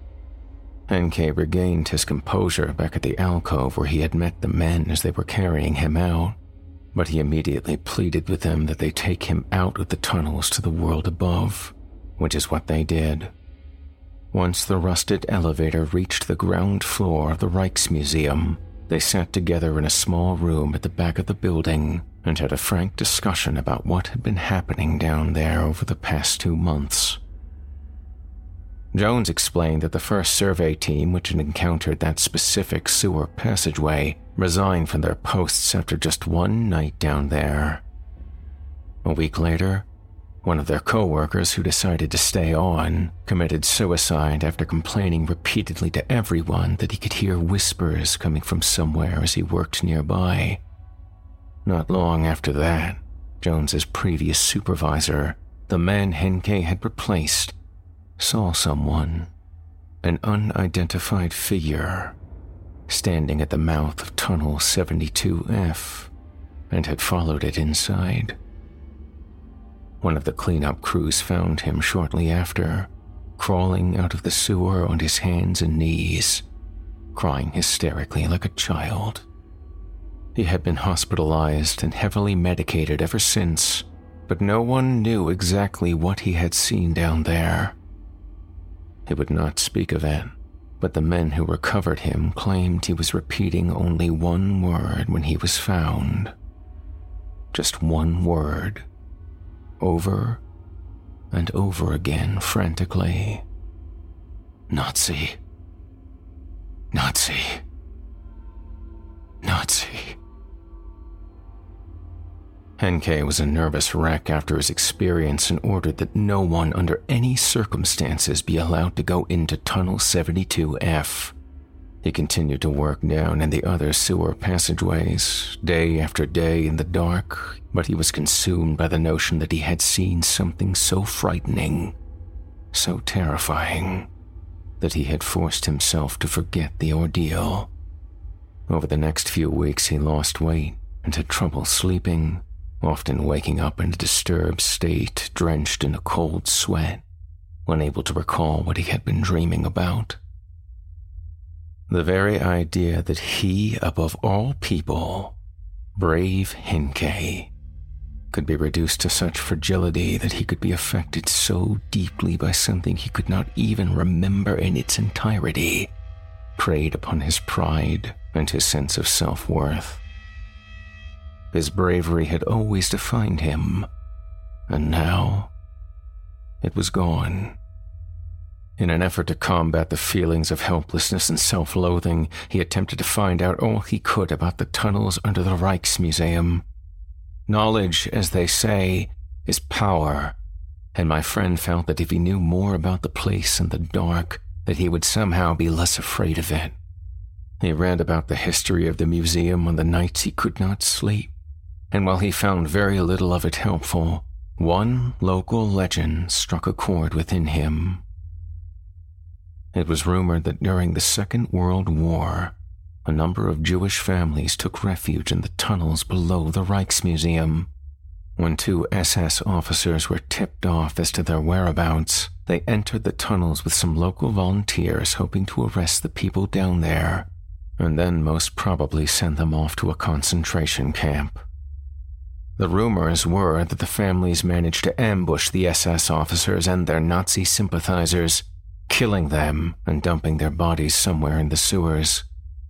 Henkei regained his composure back at the alcove where he had met the men as they were carrying him out, but he immediately pleaded with them that they take him out of the tunnels to the world above, which is what they did. Once the rusted elevator reached the ground floor of the Rijksmuseum, they sat together in a small room at the back of the building and had a frank discussion about what had been happening down there over the past two months. Jones explained that the first survey team which had encountered that specific sewer passageway resigned from their posts after just one night down there. A week later, one of their co-workers who decided to stay on committed suicide after complaining repeatedly to everyone that he could hear whispers coming from somewhere as he worked nearby. Not long after that, Jones's previous supervisor, the man Henkei had replaced, saw someone, an unidentified figure, standing at the mouth of Tunnel seventy-two F, and had followed it inside. One of the cleanup crews found him shortly after, crawling out of the sewer on his hands and knees, crying hysterically like a child. He had been hospitalized and heavily medicated ever since, but no one knew exactly what he had seen down there. He would not speak of it, but the men who recovered him claimed he was repeating only one word when he was found. Just one word, over and over again frantically. Nazi. Nazi. Nazi. Henkei was a nervous wreck after his experience and ordered that no one under any circumstances be allowed to go into Tunnel seventy-two F. He continued to work down in the other sewer passageways, day after day in the dark, but he was consumed by the notion that he had seen something so frightening, so terrifying, that he had forced himself to forget the ordeal. Over the next few weeks he lost weight and had trouble sleeping, often waking up in a disturbed state, drenched in a cold sweat, unable to recall what he had been dreaming about. The very idea that he, above all people, brave Henkei, could be reduced to such fragility that he could be affected so deeply by something he could not even remember in its entirety, preyed upon his pride and his sense of self-worth. His bravery had always defined him, and now it was gone. In an effort to combat the feelings of helplessness and self-loathing, he attempted to find out all he could about the tunnels under the Rijksmuseum. Knowledge, as they say, is power, and my friend felt that if he knew more about the place in the dark, that he would somehow be less afraid of it. He read about the history of the museum on the nights he could not sleep, and while he found very little of it helpful, one local legend struck a chord within him. It was rumored that during the Second World War, a number of Jewish families took refuge in the tunnels below the Rijksmuseum. When two S S officers were tipped off as to their whereabouts, they entered the tunnels with some local volunteers hoping to arrest the people down there, and then most probably send them off to a concentration camp. The rumors were that the families managed to ambush the S S officers and their Nazi sympathizers, killing them and dumping their bodies somewhere in the sewers.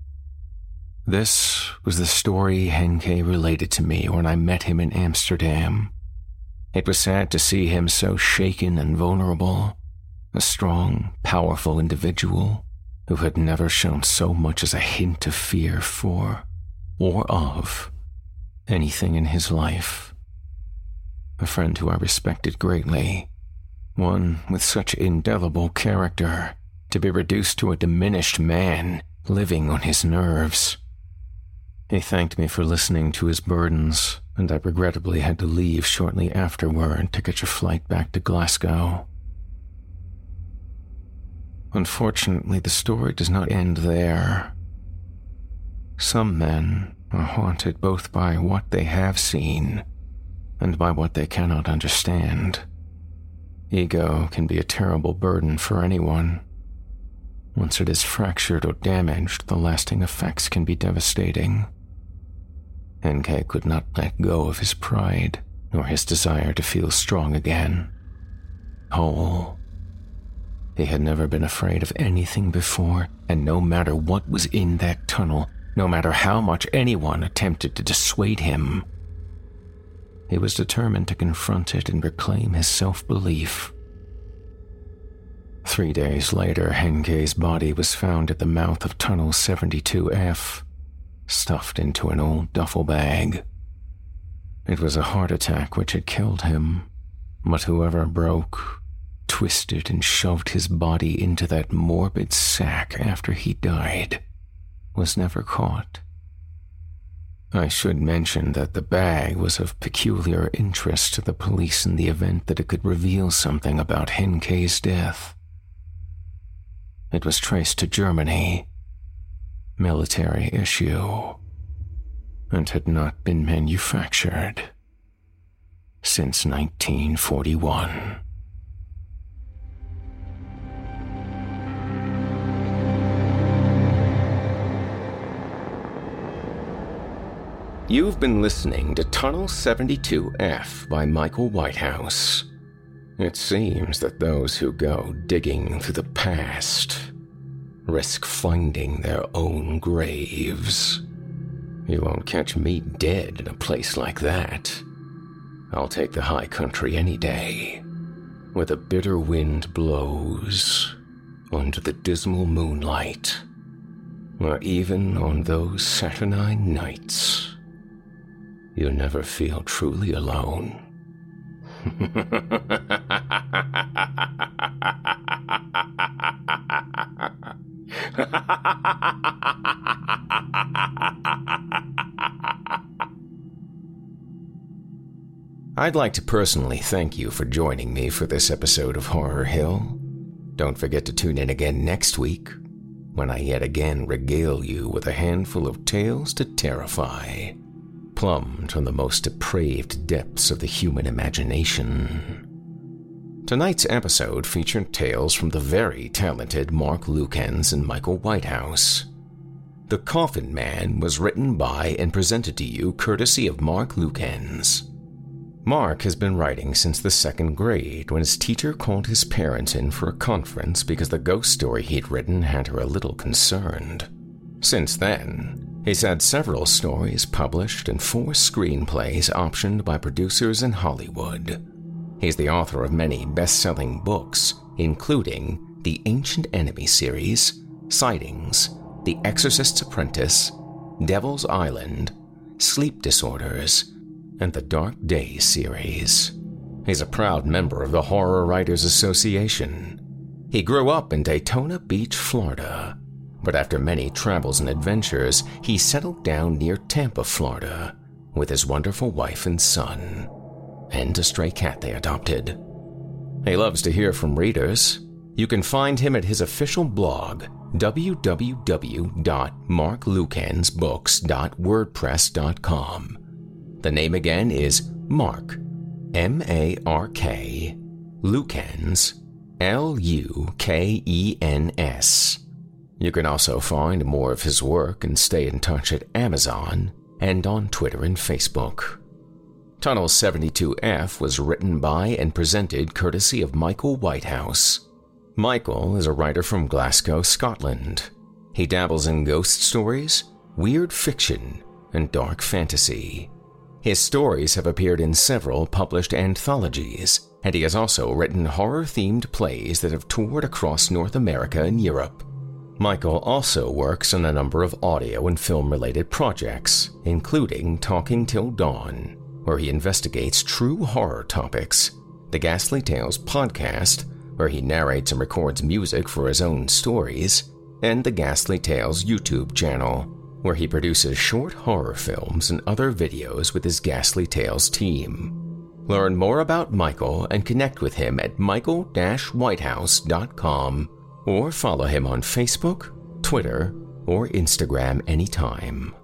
This was the story Henkei related to me when I met him in Amsterdam. It was sad to see him so shaken and vulnerable, a strong, powerful individual who had never shown so much as a hint of fear for, or of, anything in his life. A friend who I respected greatly, one with such indelible character, to be reduced to a diminished man living on his nerves. He thanked me for listening to his burdens, and I regrettably had to leave shortly afterward to catch a flight back to Glasgow. Unfortunately, the story does not end there. Some men are haunted both by what they have seen and by what they cannot understand. Ego can be a terrible burden for anyone. Once it is fractured or damaged, the lasting effects can be devastating. Henkei could not let go of his pride, nor his desire to feel strong again. Whole. He had never been afraid of anything before, and no matter what was in that tunnel, no matter how much anyone attempted to dissuade him, he was determined to confront it and reclaim his self-belief. Three days later, Henkei's body was found at the mouth of Tunnel seventy-two F, stuffed into an old duffel bag. It was a heart attack which had killed him, but whoever broke, twisted and shoved his body into that morbid sack after he died was never caught. I should mention that the bag was of peculiar interest to the police in the event that it could reveal something about Henkei's death. It was traced to Germany, military issue, and had not been manufactured since nineteen forty-one. You've been listening to Tunnel seventy-two F by Michael Whitehouse. It seems that those who go digging through the past risk finding their own graves. You won't catch me dead in a place like that. I'll take the high country any day. where the bitter wind blows under the dismal moonlight, or even on those saturnine nights, you never feel truly alone. I'd like to personally thank you for joining me for this episode of Horror Hill. Don't forget to tune in again next week, when I yet again regale you with a handful of tales to terrify, plumbed from the most depraved depths of the human imagination. Tonight's episode featured tales from the very talented Mark Lukens and Michael Whitehouse. The Coffin Man was written by and presented to you courtesy of Mark Lukens. Mark has been writing since the second grade, when his teacher called his parents in for a conference because the ghost story he'd written had her a little concerned. Since then, he's had several stories published and four screenplays optioned by producers in Hollywood. He's the author of many best-selling books, including the Ancient Enemy series, Sightings, The Exorcist's Apprentice, Devil's Island, Sleep Disorders, and the Dark Days series. He's a proud member of the Horror Writers Association. He grew up in Daytona Beach, Florida, but after many travels and adventures, he settled down near Tampa, Florida, with his wonderful wife and son, and a stray cat they adopted. He loves to hear from readers. You can find him at his official blog, w w w dot mark lukens books dot wordpress dot com. The name again is Mark, M A R K, Lukens, L U K E N S. You can also find more of his work and stay in touch at Amazon and on Twitter and Facebook. Tunnel seventy-two F was written by and presented courtesy of Michael Whitehouse. Michael is a writer from Glasgow, Scotland. He dabbles in ghost stories, weird fiction, and dark fantasy. His stories have appeared in several published anthologies, and he has also written horror-themed plays that have toured across North America and Europe. Michael also works on a number of audio and film-related projects, including Talking Till Dawn, where he investigates true horror topics, the Ghastly Tales podcast, where he narrates and records music for his own stories, and the Ghastly Tales YouTube channel, where he produces short horror films and other videos with his Ghastly Tales team. Learn more about Michael and connect with him at michael dash whitehouse dot com or follow him on Facebook, Twitter, or Instagram anytime.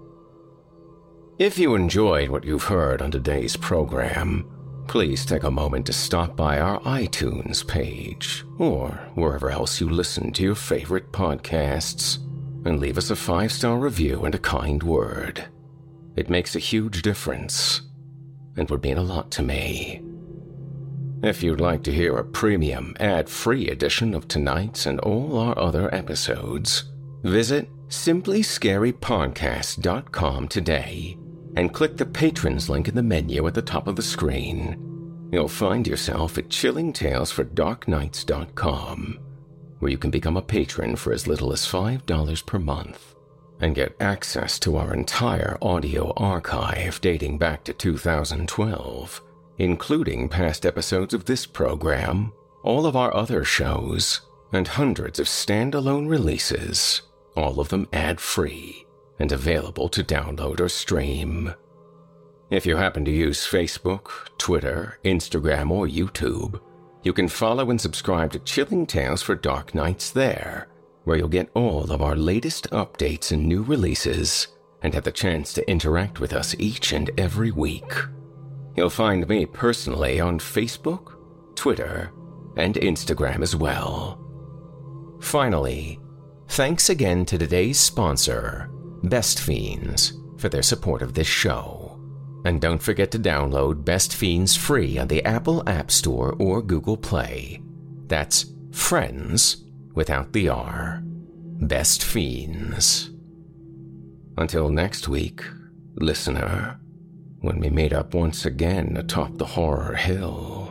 If you enjoyed what you've heard on today's program, please take a moment to stop by our iTunes page or wherever else you listen to your favorite podcasts and leave us a five-star review and a kind word. It makes a huge difference and would mean a lot to me. If you'd like to hear a premium, ad-free edition of tonight's and all our other episodes, visit simply scary podcast dot com today and click the Patrons link in the menu at the top of the screen. You'll find yourself at chilling tales for dark nights dot com, where you can become a patron for as little as five dollars per month and get access to our entire audio archive dating back to two thousand twelve, including past episodes of this program, all of our other shows, and hundreds of standalone releases, all of them ad-free and available to download or stream. If you happen to use Facebook, Twitter, Instagram, or YouTube, you can follow and subscribe to Chilling Tales for Dark Nights there, where you'll get all of our latest updates and new releases and have the chance to interact with us each and every week. You'll find me personally on Facebook, Twitter, and Instagram as well. Finally, thanks again to today's sponsor, Best Fiends, for their support of this show. And don't forget to download Best Fiends free on the Apple App Store or Google Play. That's Friends without the R. Best Fiends. Until next week, listener, when we meet up once again atop the horror hill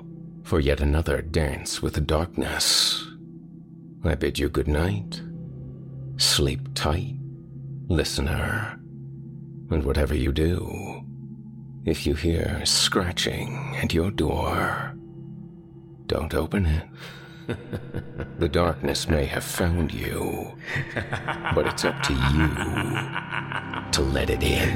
for yet another dance with the darkness. I bid you good night. Sleep tight, listener. And whatever you do, if you hear scratching at your door, don't open it. The darkness may have found you, but it's up to you to let it in.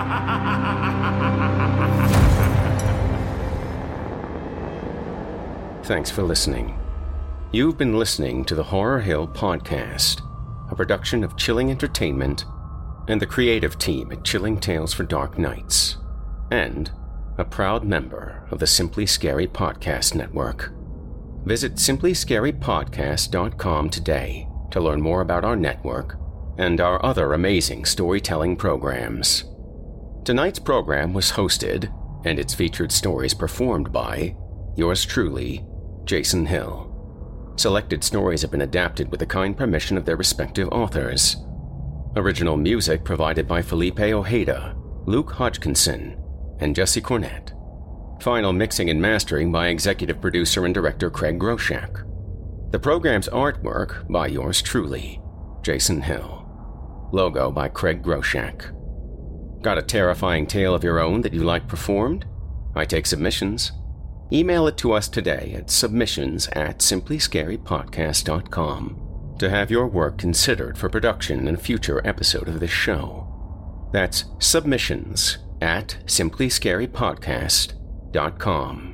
Thanks for listening. You've been listening to the Horror Hill Podcast, a production of Chilling Entertainment and the creative team at Chilling Tales for Dark Nights, and a proud member of the Simply Scary Podcast Network. Visit simply scary podcast dot com today to learn more about our network and our other amazing storytelling programs. Tonight's program was hosted, and its featured stories performed by yours truly, Jason Hill. Selected stories have been adapted with the kind permission of their respective authors. Original music provided by Felipe Ojeda, Luke Hodgkinson, and Jesse Cornett. Final mixing and mastering by executive producer and director Craig Groshak. The program's artwork by yours truly, Jason Hill. Logo by Craig Groshak. Got a terrifying tale of your own that you like performed? I take submissions. Email it to us today at submissions at simply scary podcast dot com to have your work considered for production in a future episode of this show. That's submissions at simply scary podcast dot com.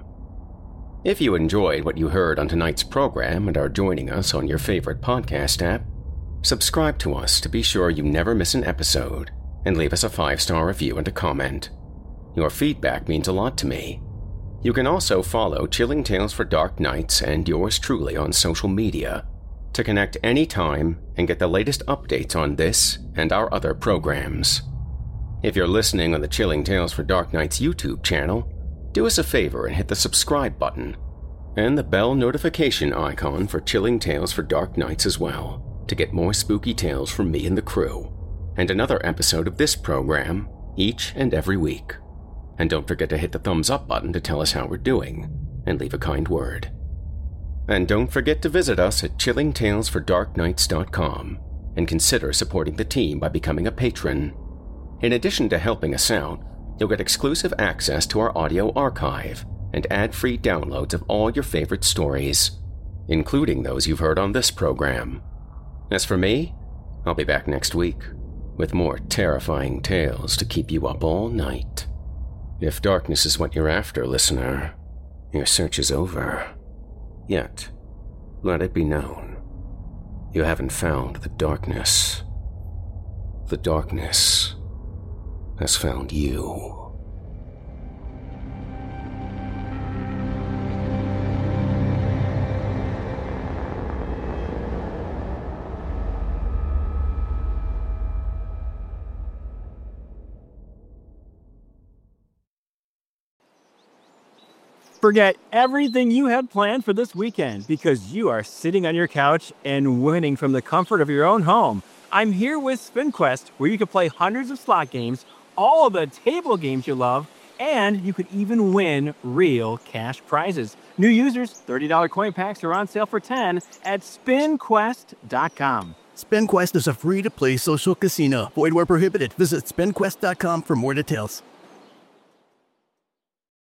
If you enjoyed what you heard on tonight's program and are joining us on your favorite podcast app, subscribe to us to be sure you never miss an episode, and leave us a five-star review and a comment. Your feedback means a lot to me. You can also follow Chilling Tales for Dark Nights and yours truly on social media to connect anytime and get the latest updates on this and our other programs. If you're listening on the Chilling Tales for Dark Nights YouTube channel, do us a favor and hit the subscribe button and the bell notification icon for Chilling Tales for Dark Nights as well to get more spooky tales from me and the crew, and another episode of this program each and every week. And don't forget to hit the thumbs up button to tell us how we're doing and leave a kind word. And don't forget to visit us at chilling tales for dark nights dot com and consider supporting the team by becoming a patron. In addition to helping us out, you'll get exclusive access to our audio archive and ad-free downloads of all your favorite stories, including those you've heard on this program. As for me, I'll be back next week with more terrifying tales to keep you up all night. If darkness is what you're after, listener, your search is over. Yet, let it be known, you haven't found the darkness. The darkness has found you. Forget everything you had planned for this weekend because you are sitting on your couch and winning from the comfort of your own home. I'm here with SpinQuest, where you can play hundreds of slot games, all of the table games you love, and you could even win real cash prizes. New users, thirty dollars coin packs are on sale for ten dollars at spin quest dot com. SpinQuest is a free-to-play social casino. Void where prohibited. Visit spin quest dot com for more details.